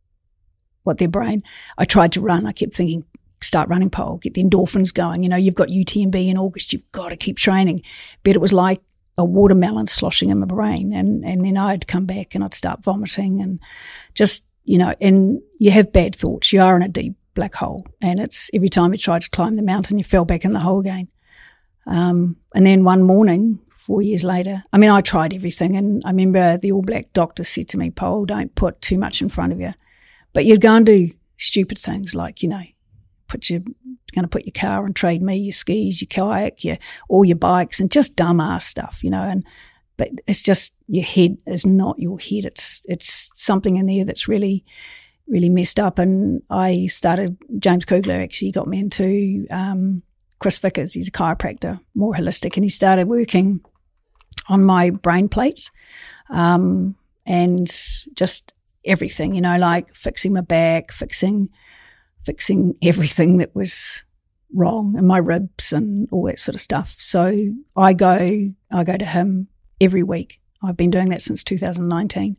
what their brain. I tried to run. I kept thinking, start running pole, get the endorphins going. You know, you've got U T M B in August. You've got to keep training. But it was like a watermelon sloshing in my brain, and and then I'd come back and I'd start vomiting, and just, you know, and you have bad thoughts. You are in a deep black hole, and it's every time you tried to climb the mountain, you fell back in the hole again. Um, and then one morning, four years later, I mean, I tried everything, and I remember the All Black doctor said to me, "Pole, don't put too much in front of you, but you'd go and do stupid things like, you know, put your going to put your car and trade me your skis, your kayak, your all your bikes, and just dumbass stuff, you know." And but it's just, your head is not your head. It's it's something in there that's really, really messed up. And I started, James Kugler actually got me into um, Chris Vickers. He's a chiropractor, more holistic, and he started working on my brain plates um, and just everything, you know, like fixing my back, fixing fixing everything that was wrong in my ribs and all that sort of stuff. So I go I go to him every week. I've been doing that since two thousand nineteen.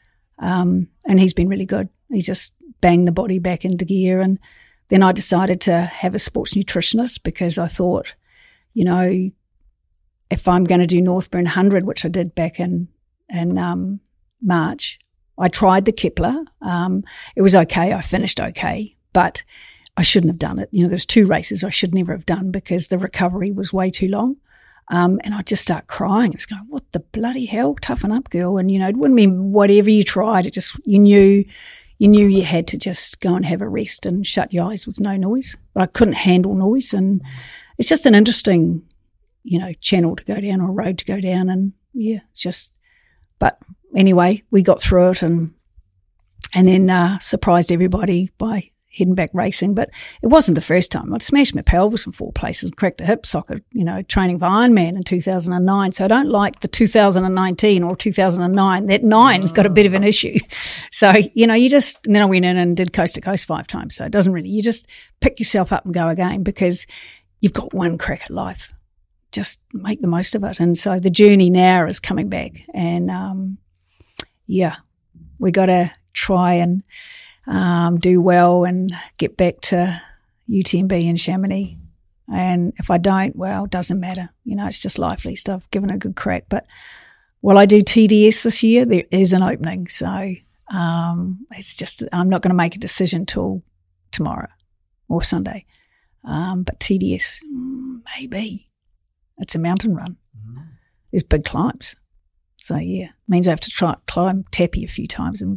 Um, and he's been really good. He's just banged the body back into gear. And then I decided to have a sports nutritionist, because I thought, you know, if I'm going to do North Burn one hundred, which I did back in, in um, March, I tried the Kepler. Um, it was okay. I finished okay. But I shouldn't have done it. You know, there's two races I should never have done, because the recovery was way too long. Um, and I'd just start crying. It's going, what the bloody hell? Toughen up, girl. And, you know, it wouldn't mean whatever you tried. It just, you knew, you knew you had to just go and have a rest and shut your eyes with no noise. But I couldn't handle noise. And it's just an interesting, you know, channel to go down or road to go down. And yeah, just, but anyway, we got through it and, and then uh, surprised everybody by heading back racing. But it wasn't the first time. I'd smashed my pelvis in four places, cracked a hip socket, you know, training for Ironman in two thousand nine. So I don't like the two thousand nineteen or two thousand nine. That nine's got a bit of an issue. So, you know, you just, and then I went in and did coast to coast five times. So it doesn't really, you just pick yourself up and go again because you've got one crack at life. Just make the most of it. And so the journey now is coming back. And, um, yeah, we got to try and um, do well and get back to U T M B in Chamonix. And if I don't, well, it doesn't matter. You know, it's just life. At least I've given it a good crack. But will I do T D S this year? There is an opening. So um, it's just, I'm not going to make a decision till tomorrow or Sunday. Um, but T D S, maybe. It's a mountain run. Mm-hmm. There's big climbs. So, yeah, means I have to try climb Tapi a few times. And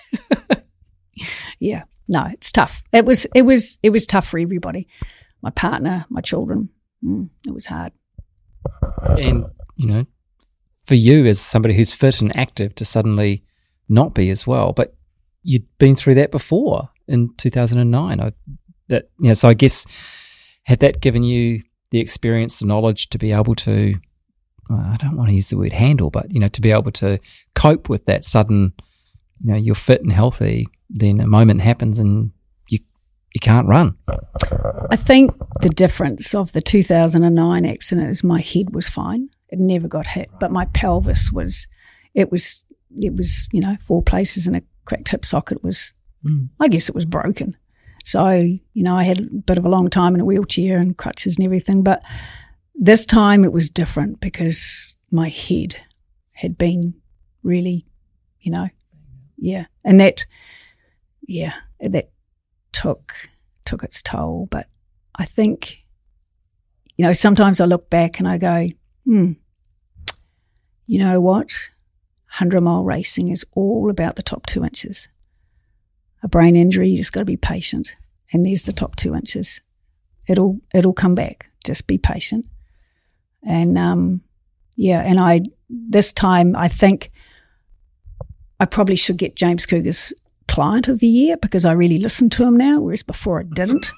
yeah, no, it's tough. It was it was, it was tough for everybody. My partner, my children. Mm, it was hard. And, you know, for you as somebody who's fit and active to suddenly not be as well, but you'd been through that before in two thousand nine. I, that you know, so I guess had that given you the experience, the knowledge to be able to, well, I don't want to use the word handle, but, you know, to be able to cope with that sudden, you know, you're fit and healthy, then a moment happens and you you can't run. I think the difference of the two thousand nine accident is my head was fine. It never got hit, but my pelvis was, it was, it was, you know, four places and a cracked hip socket was, mm. I guess it was broken. So, you know, I had a bit of a long time in a wheelchair and crutches and everything, but this time it was different because my head had been really, you know, yeah. And that, yeah, that took, took its toll. But I think, you know, sometimes I look back and I go, hmm, you know what? one hundred mile racing is all about the top two inches. A brain injury, you just got to be patient. And there's the top two inches. It'll it'll come back. Just be patient. And um, yeah, and I this time I think I probably should get James Cougar's Client of the Year because I really listen to him now, whereas before I didn't.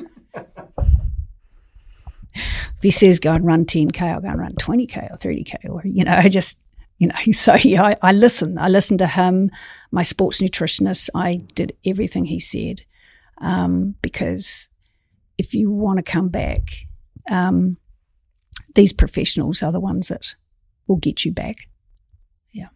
If he says go and run ten K, I'll go and run twenty K or thirty K, or you know, I just. You know, so yeah, I, I listen. I listened to him, my sports nutritionist. I did everything he said um, because if you want to come back, um, these professionals are the ones that will get you back. Yeah.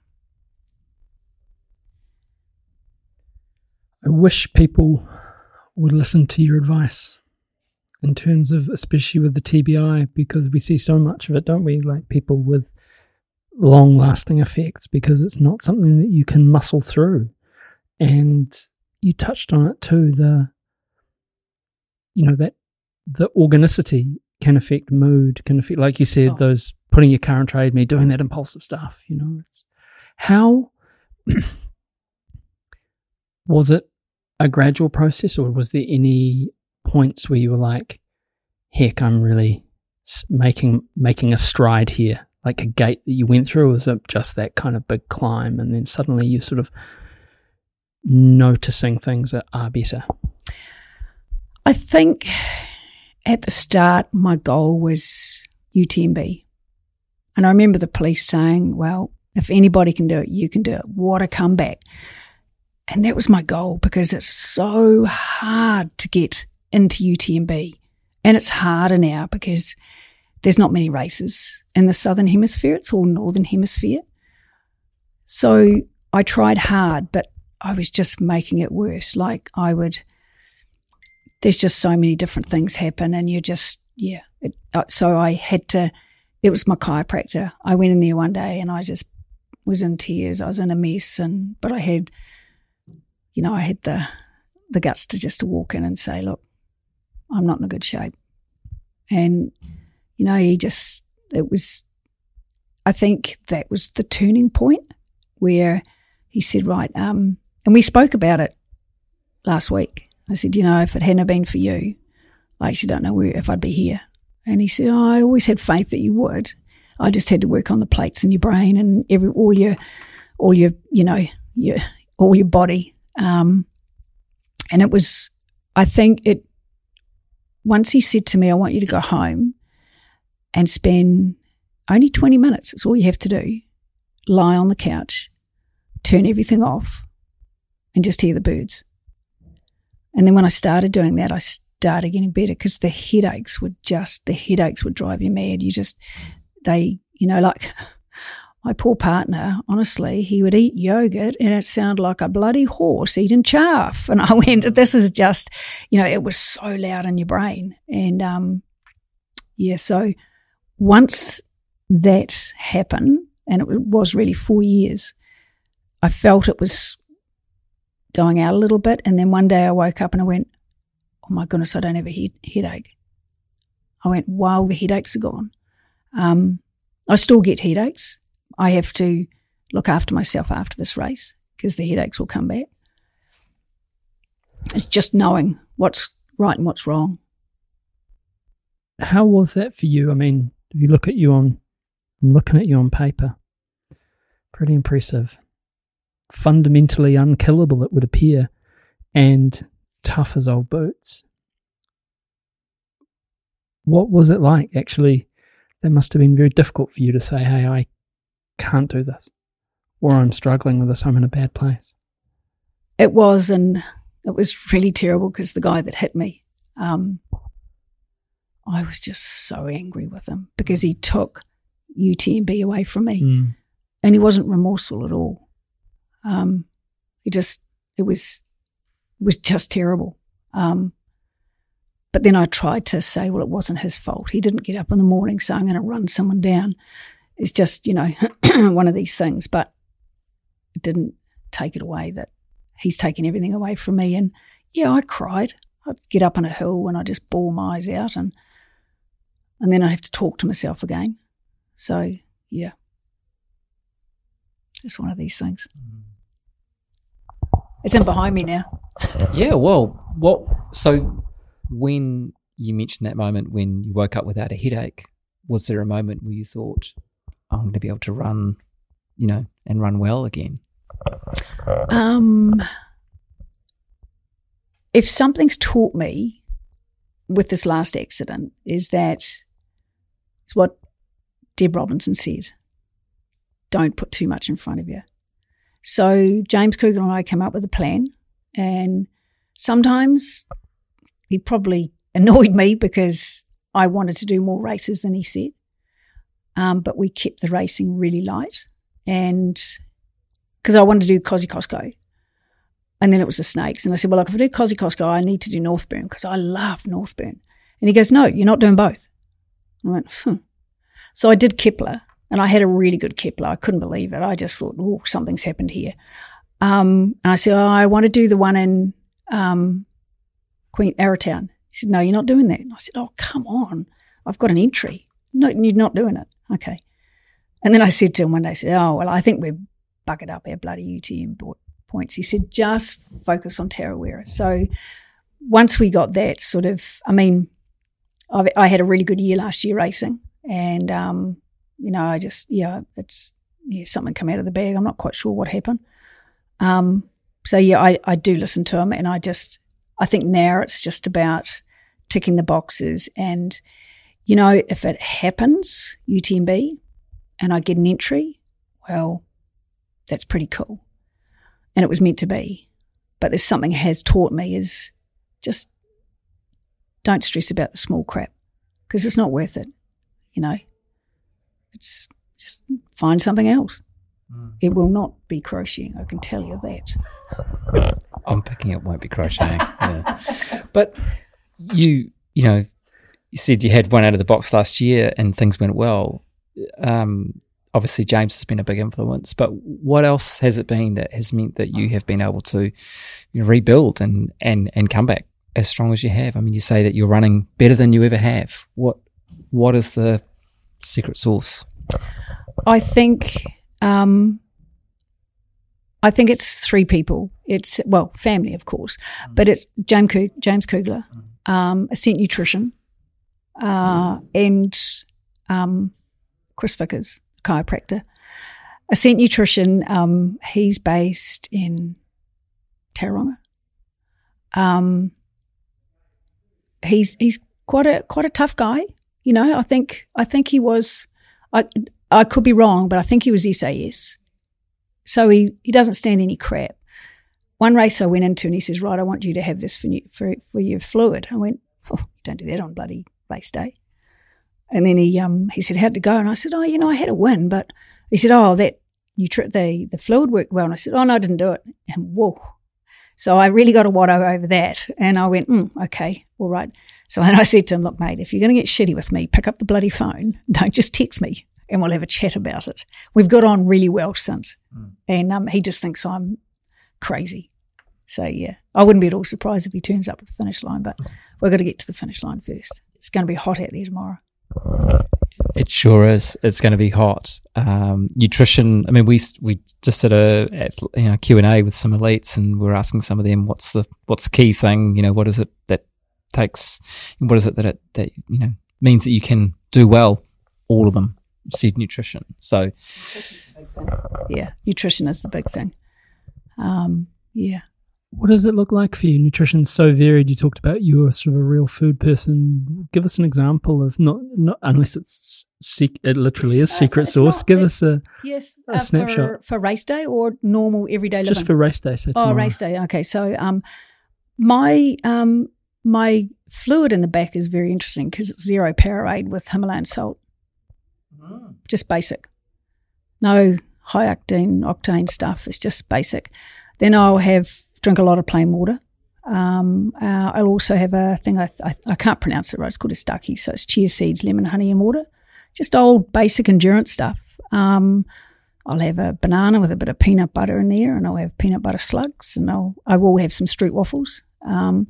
I wish people would listen to your advice in terms of, especially with the T B I, because we see so much of it, don't we? Like people with long-lasting effects because it's not something that you can muscle through. And you touched on it too, the, you know, that the organicity can affect mood, can affect, like you said, oh. those putting your car in trade, me doing that impulsive stuff, you know. It's how, was it a gradual process or was there any points where you were like, heck, I'm really making making a stride here? Like a gate that you went through, or was it just that kind of big climb and then suddenly you're sort of noticing things that are better? I think at the start my goal was U T M B. And I remember the police saying, well, if anybody can do it, you can do it. What a comeback. And that was my goal because it's so hard to get into U T M B. And it's harder now because there's not many races in the Southern Hemisphere. It's all Northern Hemisphere. So I tried hard, but I was just making it worse. Like I would, there's just so many different things happen and you just, yeah. It, uh, so I had to, it was my chiropractor. I went in there one day and I just was in tears. I was in a mess and, but I had, you know, I had the, the guts to just to walk in and say, look, I'm not in a good shape. And, you know, he just, it was, I think that was the turning point where he said, right, um, and we spoke about it last week. I said, you know, if it hadn't been for you, I actually don't know where, if I'd be here. And he said, oh, I always had faith that you would. I just had to work on the plates in your brain and every all your, all your, you know, your all your body. Um, and it was, I think it. Once he said to me, "I want you to go home and spend only twenty minutes. It's all you have to do. Lie on the couch, turn everything off, and just hear the birds." And then when I started doing that, I started getting better because the headaches would just the headaches would drive you mad. You just they, you know, like my poor partner, honestly, he would eat yogurt and it sounded like a bloody horse eating chaff. And I went, this is just, you know, it was so loud in your brain. And, um, yeah, so once that happened, and it was really four years, I felt it was going out a little bit. And then one day I woke up and I went, oh my goodness, I don't have a head, headache. I went, wow, the headaches are gone. Um, I still get headaches. I have to look after myself after this race because the headaches will come back. It's just knowing what's right and what's wrong. How was that for you? I mean, if you look at you on, I'm looking at you on paper, pretty impressive. Fundamentally unkillable, it would appear, and tough as old boots. What was it like, actually? That must have been very difficult for you to say, hey, I can't do this, or I'm struggling with this, I'm in a bad place. It was, and it was really terrible because the guy that hit me, um, I was just so angry with him because he took U T M B away from me, Mm. and he wasn't remorseful at all. Um, he just, it was, it was just terrible. Um, but then I tried to say, well, it wasn't his fault. He didn't get up in the morning saying, I'm going to run someone down. It's just, you know, one of these things, but it didn't take it away that he's taken everything away from me. And yeah, I cried. I'd get up on a hill and I'd just bawl my eyes out, and and then I'd have to talk to myself again. So yeah, it's one of these things. It's in behind me now. Yeah, well, what? So when you mentioned that moment when you woke up without a headache, was there a moment where you thought, I'm going to be able to run, you know, and run well again? Um, if something's taught me with this last accident is that it's what Deb Robinson said. Don't put too much in front of you. So James Kugler and I came up with a plan, and sometimes he probably annoyed me because I wanted to do more races than he said. Um, but we kept the racing really light, and because I wanted to do Kosciuszko, and then it was the Snakes. And I said, well, look, if I do Kosciuszko, I need to do Northburn because I love Northburn. And he goes, no, you're not doing both. I went, hmm. So I did Kepler, and I had a really good Kepler. I couldn't believe it. I just thought, oh, something's happened here. Um, and I said, oh, I want to do the one in um, Queen Arrowtown. He said, no, you're not doing that. And I said, oh, come on. I've got an entry. No, you're not doing it. Okay. And then I said to him one day, I said, oh, well, I think we've buggered up our bloody U T M points. He said, just focus on Tarawera. So once we got that sort of, I mean, I've, I had a really good year last year racing, and, um, you know, I just, yeah, it's, yeah, something come out of the bag. I'm not quite sure what happened. Um, so, yeah, I, I do listen to him, and I just, I think now it's just about ticking the boxes. And, you know, if it happens, U T M B, and I get an entry, well, that's pretty cool. And it was meant to be. But there's something has taught me is just don't stress about the small crap because it's not worth it, you know. It's just find something else. Mm. It will not be crocheting, I can tell you that. I'm picking up won't be crocheting. Yeah. But you, you know, you said you had one out of the box last year and things went well. Um, obviously, James has been a big influence, but what else has it been that has meant that you have been able to, you know, rebuild and, and, and come back as strong as you have? I mean, you say that you're running better than you ever have. What What is the secret sauce? I think um, I think it's three people. It's, well, family, of course, mm. but it's James, James Kugler, um, Ascent Nutrition, uh, and um, Chris Vickers, chiropractor. Ascent Nutrition, um, he's based in Tauranga. Um, he's he's quite a quite a tough guy, you know. I think I think he was. I I could be wrong, but I think he was S A S. So he, he doesn't stand any crap. One race I went into and he says, right, I want you to have this for you, for, for your fluid. I went, oh, you don't do that on bloody race day. And then he um he said, how'd it go? And I said, oh, you know, I had a win, but he said, oh, that nutri- the, the fluid worked well. And I said, oh, no, I didn't do it. And whoa. So I really got a watto over that. And I went, mm, okay, all right. So then I said to him, look, mate, if you're going to get shitty with me, pick up the bloody phone. Don't just text me and we'll have a chat about it. We've got on really well since. Mm. And um, he just thinks I'm crazy. So, yeah, I wouldn't be at all surprised if he turns up at the finish line, but we've got to get to the finish line first. It's going to be hot out there tomorrow. It sure is. It's going to be hot. Um, nutrition. I mean, we we just did a you know Q and A with some elites, and we we're asking some of them what's the what's the key thing. You know, what is it that takes? What is it that it that you know means that you can do well? All of them said nutrition. So, yeah, nutrition is the big thing. Um, yeah. What does it look like for you? Nutrition's so varied. You talked about you're sort of a real food person. Give us an example of not, not unless it's sec- it literally is secret uh, so sauce. Not, Give us a yes a uh, snapshot for, for race day or normal everyday living. Just for race day. So oh, race day. Okay, so um, my um my fluid in the back is very interesting because it's zero Powerade with Himalayan salt, mm. just basic. No high octane octane stuff. It's just basic. Then I'll have. Drink a lot of plain water. Um, uh, I'll also have a thing, I, I I can't pronounce it right, it's called a staki, so it's chia seeds, lemon, honey and water. Just old basic endurance stuff. Um, I'll have a banana with a bit of peanut butter in there, and I'll have peanut butter slugs, and I'll, I will have some street waffles. Um,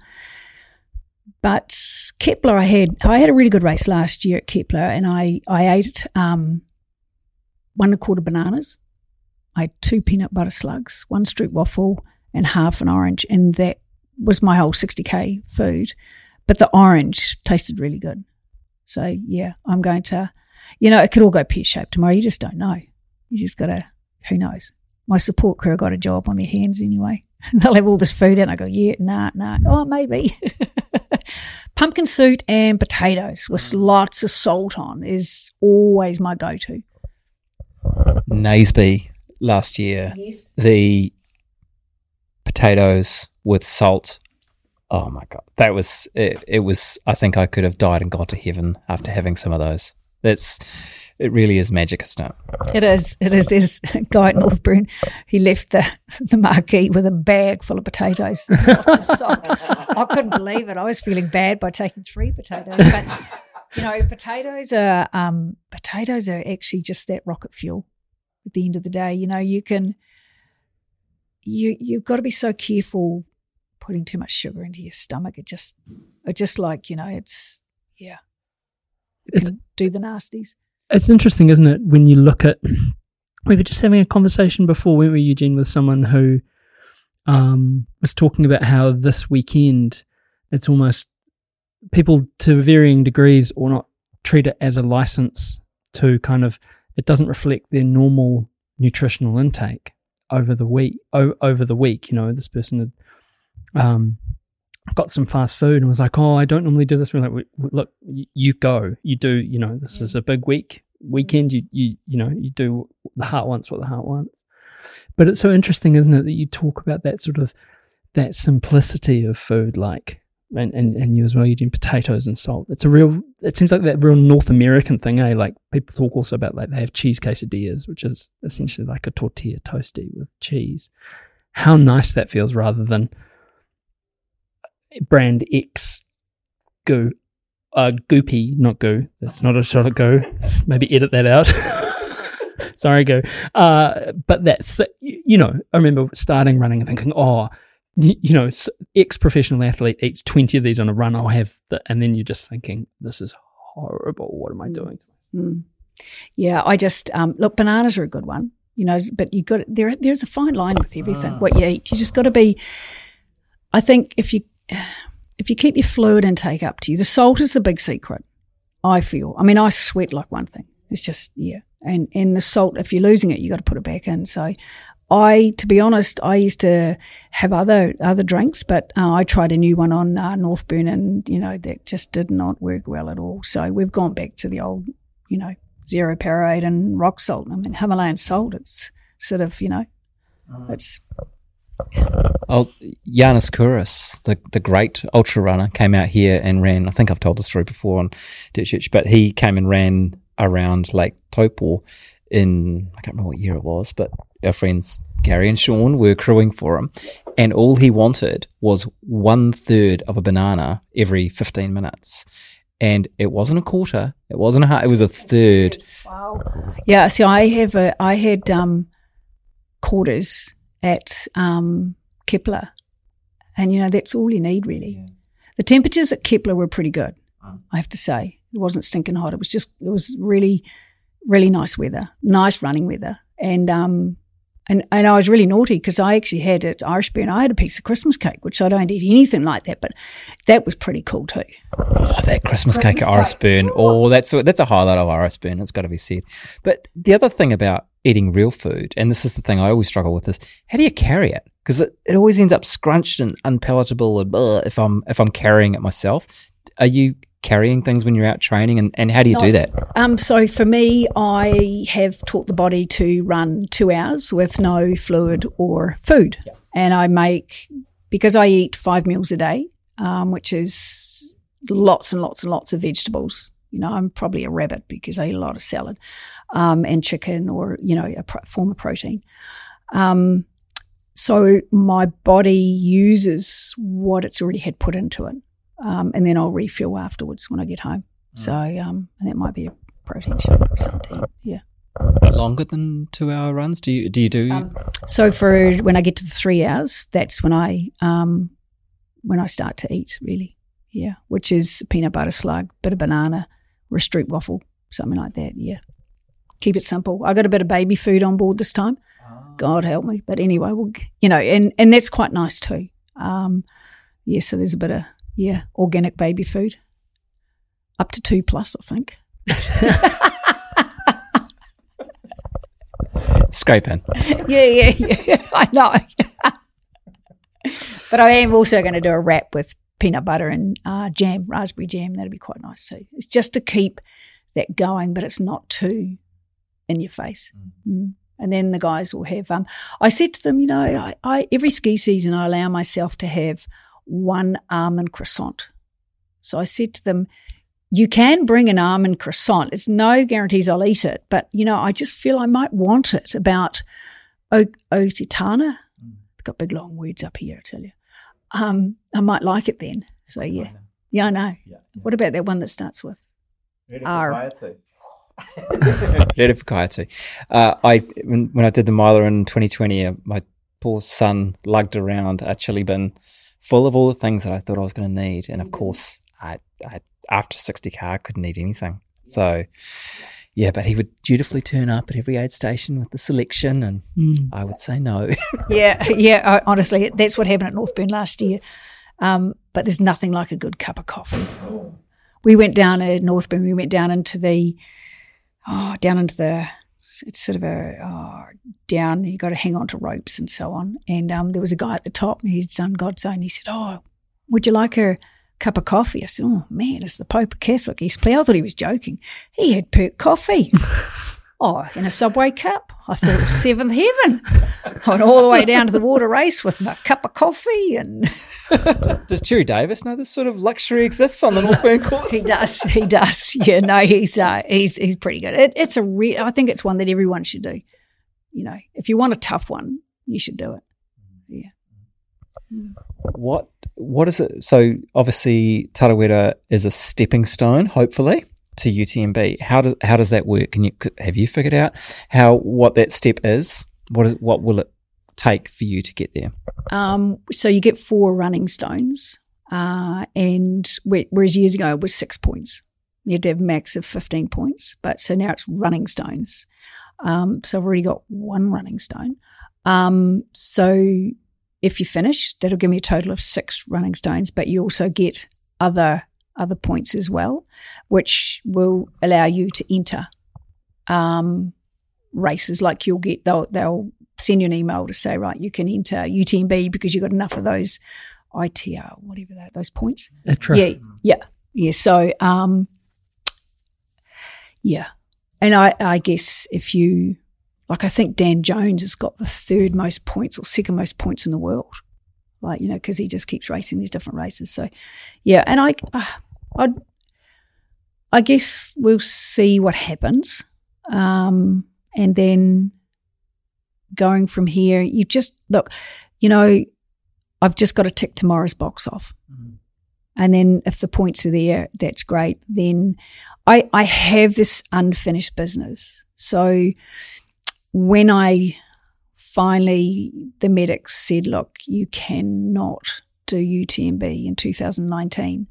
but Kepler, I had I had a really good race last year at Kepler, and I, I ate um, one and a quarter bananas. I had two peanut butter slugs, one street waffle, and half an orange, and that was my whole sixty K food. But the orange tasted really good. So, yeah, I'm going to, you know, it could all go pear-shaped tomorrow. You just don't know. You just got to, who knows. My support crew got a job on their hands anyway. They'll have all this food and I go, yeah, nah, nah, oh, maybe. Pumpkin soup and potatoes with lots of salt on is always my go-to. Naseby last year, yes. the potatoes with salt. Oh my God. That was, it, it was, I think I could have died and gone to heaven after having some of those. That's, it really is magic, isn't it? It is. It is. There's a guy at Northburn, he left the, the marquee with a bag full of potatoes. I couldn't believe it. I was feeling bad by taking three potatoes. But, you know, potatoes are, um, potatoes are actually just that rocket fuel at the end of the day. You know, you can, You you've got to be so careful putting too much sugar into your stomach. It just it just like, you know, it's yeah. It can it's, do the nasties. It's interesting, isn't it, when you look at we were just having a conversation before, weren't we, Eugene, with someone who um, was talking about how this weekend it's almost people to varying degrees or not treat it as a license to kind of it doesn't reflect their normal nutritional intake. Over the week, o- over the week, you know, this person had um, got some fast food and was like, "Oh, I don't normally do this." We're like, "Look, you, you go, you do. You know, this is a big week weekend. You, you, you know, you do the heart wants what the heart wants." But it's so interesting, isn't it, that you talk about that sort of that simplicity of food, like, and and, and you as well. You're doing potatoes and salt. It's a real. It seems like that real North American thing, eh? Like people talk also about like they have cheese quesadillas, which is essentially like a tortilla toasty with cheese. How nice that feels, rather than brand X goo, uh, goopy, not goo. That's not a shot at goo. Maybe edit that out. Sorry, goo. Uh, but that's you know. I remember starting running and thinking, oh. You know, ex-professional athlete eats twenty of these on a run. I'll have the, and then you're just thinking, this is horrible. What am I doing? Mm. Yeah, I just um, look. Bananas are a good one, you know, but you got there. There's a fine line with everything. Ah. What you eat, you just got to be. I think if you if you keep your fluid intake up to you, the salt is the big secret. I feel. I mean, I sweat like one thing. It's just, yeah. And and the salt, if you're losing it, you got to put it back in. So I, to be honest, I used to have other other drinks, but uh, I tried a new one on uh, Northburn, and, you know, that just did not work well at all. So we've gone back to the old, you know, zero Powerade and rock salt. I mean, Himalayan salt, it's sort of, you know, it's... Oh, Yanis Kouros, the the great ultra runner, came out here and ran. I think I've told the story before on Dirt Church, but he came and ran around Lake Taupo in, I can't remember what year it was, but our friends Gary and Sean were crewing for him, and all he wanted was one third of a banana every fifteen minutes. And it wasn't a quarter, it wasn't a half, it was a third. Wow. Yeah, so I have a, I had um, quarters at um, Kepler, and, you know, that's all you need, really. Yeah. The temperatures at Kepler were pretty good, oh. I have to say. It wasn't stinking hot. It was just, it was really, really nice weather, nice running weather. And um, and, and I was really naughty because I actually had at Irishburn, I had a piece of Christmas cake, which I don't eat anything like that, but that was pretty cool too. Oh, that Christmas, Christmas cake at Irishburn. Oh, that's a, that's a highlight of Irishburn. It's got to be said. But the other thing about eating real food, and this is the thing I always struggle with, is how do you carry it? Because it, it always ends up scrunched and unpalatable and ugh, if I'm if I'm carrying it myself. Are you carrying things when you're out training, and, and how do you Not, do that? Um, so for me, I have taught the body to run two hours with no fluid or food. Yeah. And I make, because I eat five meals a day, um, which is lots and lots and lots of vegetables. You know, I'm probably a rabbit because I eat a lot of salad um, and chicken, or, you know, a pro- form of protein. Um, so my body uses what it's already had put into it. Um, and then I'll refill afterwards when I get home. Mm. So, um, and that might be a protein shake or something. Yeah. Longer than two-hour runs? Do you do you do? Um, so for when I get to the three hours, that's when I um, when I start to eat, really. Yeah, which is peanut butter slug, bit of banana, or a street waffle, something like that. Yeah, keep it simple. I got a bit of baby food on board this time. Oh. God help me. But anyway, we'll, you know, and and that's quite nice too. Um, yeah, so there's a bit of. Yeah, organic baby food. Up to two plus, I think. Scrape in. Yeah, yeah, yeah. I know. But I am also going to do a wrap with peanut butter and uh, jam, raspberry jam. That'd be quite nice too. It's just to keep that going, but it's not too in your face. Mm. Mm. And then the guys will have, um, I said to them, you know, I, I every ski season I allow myself to have one almond croissant. So I said to them, you can bring an almond croissant. It's no guarantees I'll eat it, but, you know, I just feel I might want it about o- Otitana. Mm. Got big long words up here, I tell you. Um, I might like it then. So, yeah. Yeah, I know. Yeah, yeah. What about that one that starts with R? Rere Whakaiatu. Uh, I when, when I did the miler in twenty twenty, uh, my poor son lugged around a chili bin full of all the things that I thought I was going to need, and of course, I, I after sixty k, I couldn't eat anything. So, yeah, but he would dutifully turn up at every aid station with the selection, and mm. I would say no. yeah, yeah. I, honestly, that's what happened at Northburn last year. Um, but there's nothing like a good cup of coffee. We went down at Northburn. We went down into the, oh, down into the. It's sort of a oh, down. You got to hang on to ropes and so on. And um, there was a guy at the top, and he'd done God's Own. He said, "Oh, would you like a cup of coffee?" I said, "Oh man, it's the Pope of Catholic East Play." I thought he was joking. He had perk coffee. Oh, in a Subway cup. I thought it was seventh heaven. I went all the way down to the water race with my cup of coffee. And does Terry Davis know this sort of luxury exists on the Northburn course? He does. He does. Yeah, no, he's uh, he's he's pretty good. It, it's a re- I think it's one that everyone should do. You know, if you want a tough one, you should do it. Yeah. Mm. What what is it? So obviously Tarawera is a stepping stone, hopefully, to U T M B. How does how does that work? Can you have you figured out how what that step is? What is what will it take for you to get there? Um, so you get four running stones, uh, and whereas years ago it was six points, you had to have a max of fifteen points. But so now it's running stones. Um, so I've already got one running stone. Um, so if you finish, that'll give me a total of six running stones. But you also get other other points as well, which will allow you to enter um, races. Like you'll get, they'll, they'll send you an email to say, right, you can enter U T M B because you've got enough of those I T R, whatever that, those points. That's right. Yeah, yeah, yeah. So, um, yeah. And I, I guess if you, like I think Dan Jones has got the third most points or second most points in the world. Like, you know, because he just keeps racing these different races. So, yeah, and I, uh, I, I guess we'll see what happens, um, and then going from here, you just look. You know, I've just got to tick tomorrow's box off, mm-hmm. and then if the points are there, that's great. Then I, I have this unfinished business. So when I finally, the medics said, look, you cannot do U T M B in two thousand nineteen.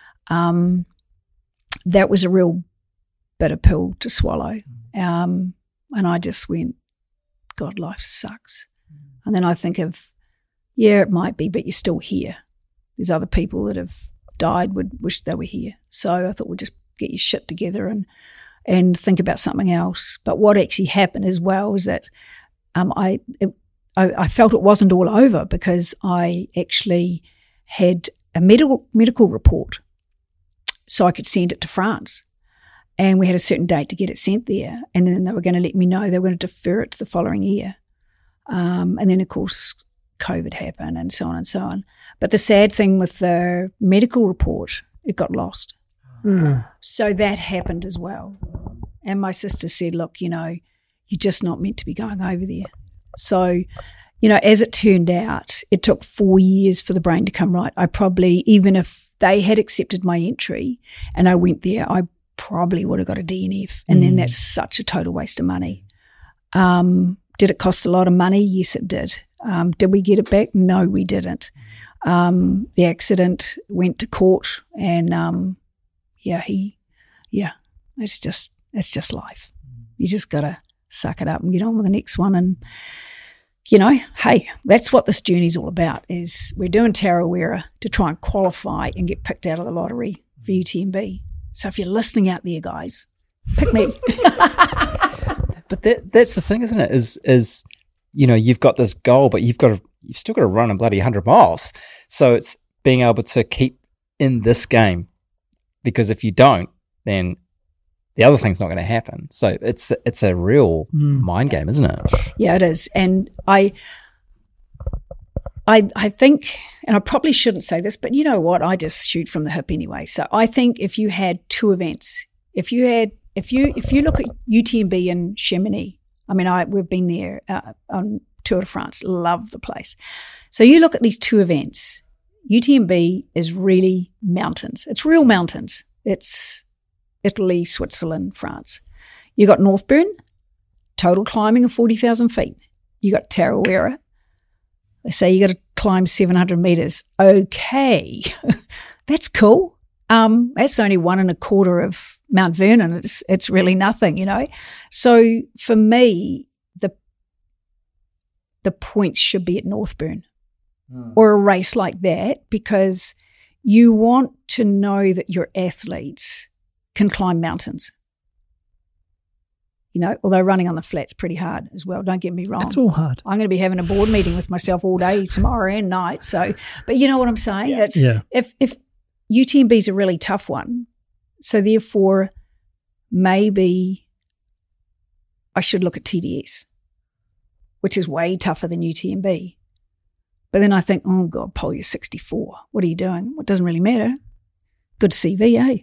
Um, that was a real bitter pill to swallow. Um, and I just went, God, life sucks. And then I think of, yeah, it might be, but you're still here. There's other people that have died would wish they were here. So I thought we'll just get your shit together and and think about something else. But what actually happened as well is that Um, I, it, I I felt it wasn't all over because I actually had a medical medical report, so I could send it to France, and we had a certain date to get it sent there, and then they were going to let me know they were going to defer it to the following year, um, and then of course COVID happened and so on and so on. But the sad thing with the medical report, it got lost, mm. so that happened as well. And my sister said, "Look, you know, you're just not meant to be going over there." So, you know, as it turned out, it took four years for the brain to come right. I probably, even if they had accepted my entry and I went there, I probably would have got a D N F. And mm. then that's such a total waste of money. Um, did it cost a lot of money? Yes, it did. Um, did we get it back? No, we didn't. Um, the accident went to court and, um, yeah, he, yeah, it's just, it's just life. You just got to suck it up and get on with the next one. And, you know, hey, that's what this journey's all about, is we're doing Tarawera to try and qualify and get picked out of the lottery for U T M B. So if you're listening out there, guys, pick me. But that that's the thing, isn't it? Is, is you know, you've got this goal, but you've got to, you've still got to run a bloody one hundred miles. So it's being able to keep in this game, because if you don't, then the other thing's not going to happen. So it's it's a real mm. mind game, isn't it? Yeah, it is. And I, I, I think, and I probably shouldn't say this, but you know what? I just shoot from the hip anyway. So I think if you had two events, if you had, if you if you look at U T M B in Chamonix, I mean, I we've been there uh, on Tour de France, love the place. So you look at these two events. U T M B is really mountains. It's real mountains. It's Italy, Switzerland, France. You got Northburn, total climbing of forty thousand feet. You got Tarawera. They say you got to climb seven hundred meters. Okay, that's cool. Um, that's only one and a quarter of Mount Vernon. It's it's really nothing, you know. So for me, the the points should be at Northburn mm. or a race like that, because you want to know that your athletes can climb mountains. You know, although running on the flat's pretty hard as well. Don't get me wrong. It's all hard. I'm going to be having a board meeting with myself all day tomorrow and night. So, but you know what I'm saying? Yeah. It's, yeah. If if U T M B is a really tough one, so therefore maybe I should look at T D S, which is way tougher than U T M B. But then I think, oh God, Paul, you're sixty-four. What are you doing? Well, it doesn't really matter. Good C V, eh?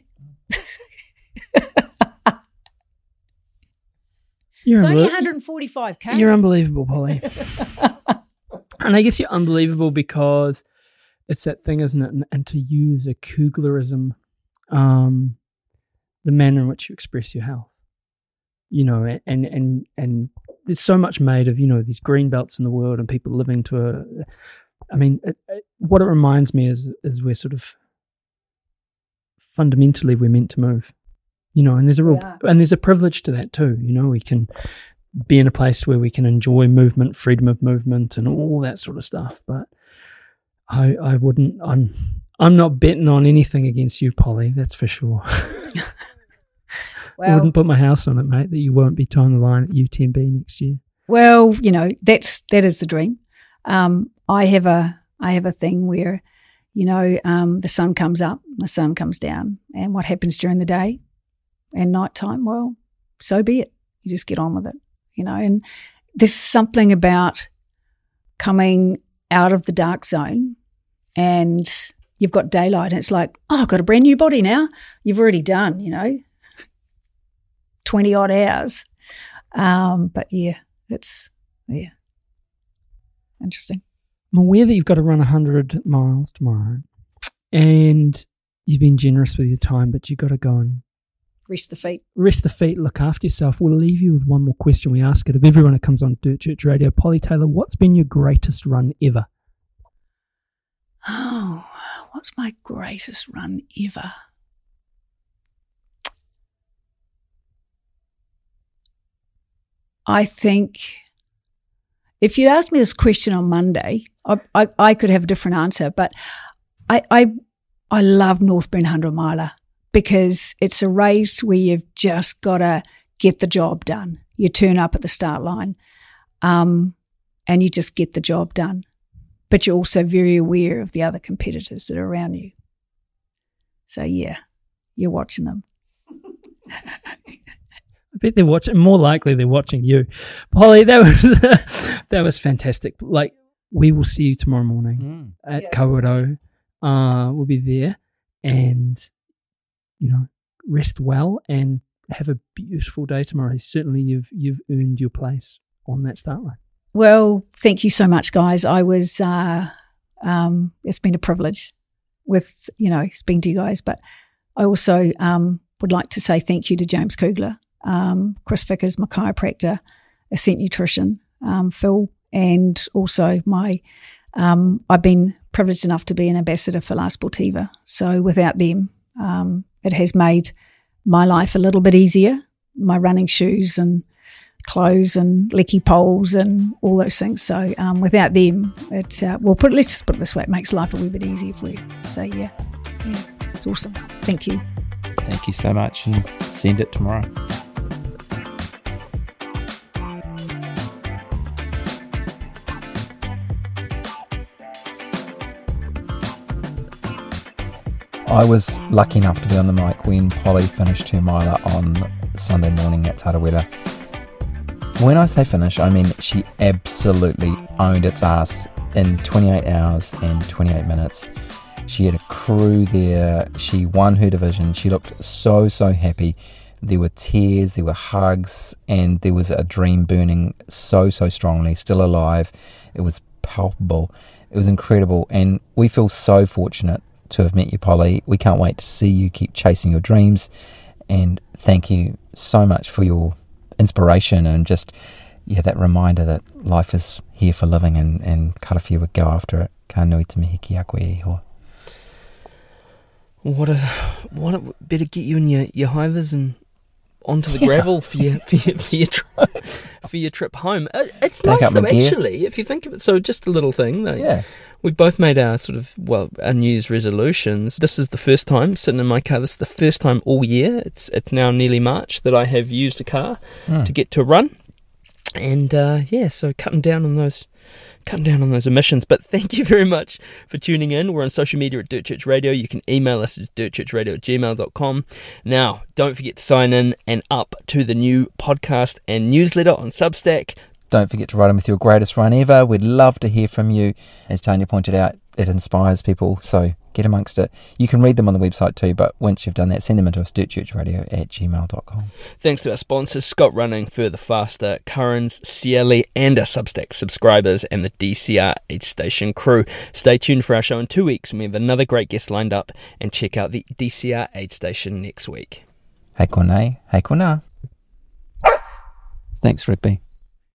You're it's only unbel- one hundred forty-five K. You're unbelievable, Polly. And I guess you're unbelievable because it's that thing, isn't it? And, and to use a Kuglerism, um, the manner in which you express your health, you know, and and and there's so much made of, you know, these green belts in the world and people living to a. I mean, it, it, what it reminds me is is we're sort of fundamentally we're meant to move. You know, and there's a real, yeah. and there's a privilege to that too. You know, we can be in a place where we can enjoy movement, freedom of movement, and all that sort of stuff. But I, I wouldn't, I'm, I'm not betting on anything against you, Polly. That's for sure. I Well, wouldn't put my house on it, mate, that you won't be tying the line at U ten B next year. well, you know, that's that is the dream. Um, I have a I have a thing where, you know, um, the sun comes up, the sun comes down, and what happens during the day and nighttime, well, so be it. You just get on with it, you know. And there's something about coming out of the dark zone and you've got daylight and it's like, oh, I've got a brand new body now. You've already done, you know, twenty odd hours. Um, but yeah, it's, yeah, interesting. I'm aware that you've got to run one hundred miles tomorrow and you've been generous with your time, but you've got to go and Rest the feet. rest the feet, look after yourself. We'll leave you with one more question. We ask it of everyone that comes on Dirt Church Radio. Polly Taylor, what's been your greatest run ever? Oh, what's my greatest run ever? I think if you'd asked me this question on Monday, I, I, I could have a different answer, but I, I, I love Northburn hundred miler because it's a race where you've just got to get the job done. You turn up at the start line um, and you just get the job done. But you're also very aware of the other competitors that are around you. So, yeah, you're watching them. I bet they're watching, more likely they're watching you. Polly, that was that was fantastic. Like, we will see you tomorrow morning Mm. at Yeah. Kawerau. Uh, we'll be there and, you know, rest well and have a beautiful day tomorrow. Certainly you've you've earned your place on that start line. Well, thank you so much, guys. I was, uh, um, it's been a privilege with, you know, speaking to you guys, but I also um, would like to say thank you to James Kugler, um, Chris Vickers, my chiropractor, Ascent Nutrition, um, Phil, and also my, um, I've been privileged enough to be an ambassador for La Sportiva. So without them, um, it has made my life a little bit easier, my running shoes and clothes and leaky poles and all those things. So um, without them, it uh, well, put let's just put it this way: it makes life a wee bit easier for you. So yeah, yeah, it's awesome. Thank you. Thank you so much, and send it tomorrow. I was lucky enough to be on the mic when Polly finished her miler on Sunday morning at Tarawera. When I say finish, I mean she absolutely owned its ass in twenty-eight hours and twenty-eight minutes. She had a crew there. She won her division. She looked so, so happy. There were tears, there were hugs, and there was a dream burning so, so strongly, still alive. It was palpable. It was incredible. And we feel so fortunate to have met you, Polly. We can't wait to see you keep chasing your dreams. And thank you so much for your inspiration and just, yeah, that reminder that life is here for living, and, and Karawhiu would go after it. Ka nui te mihi ki a koe e hoa. What a what a better get you in your, your hivers and onto the gravel for your for your, for your, tri- for your trip home. It, it's Pack nice up my though, gear. actually, if you think of it. So just a little thing. Though. Yeah. We both made our sort of, well, our New Year's resolutions. This is the first time sitting in my car. This is the first time all year. It's it's now nearly March that I have used a car Mm. to get to a run. And uh, yeah, so cutting down on those cutting down on those emissions. But thank you very much for tuning in. We're on social media at Dirt Church Radio. You can email us at dirtchurchradio at gmail dot com. Now, don't forget to sign in and up to the new podcast and newsletter on Substack. Don't forget to write in with your greatest run ever. We'd love to hear from you. As Tanya pointed out, it inspires people, so get amongst it. You can read them on the website too, but once you've done that, send them into us, dirtchurchradio at gmail dot com. Thanks to our sponsors, Scott Running, Further Faster, Currens, Cieli, and our Substack subscribers and the D C R Aid Station crew. Stay tuned for our show in two weeks, and we have another great guest lined up, and check out the D C R Aid Station next week. Hei konei, hei kona. Thanks, Rigby.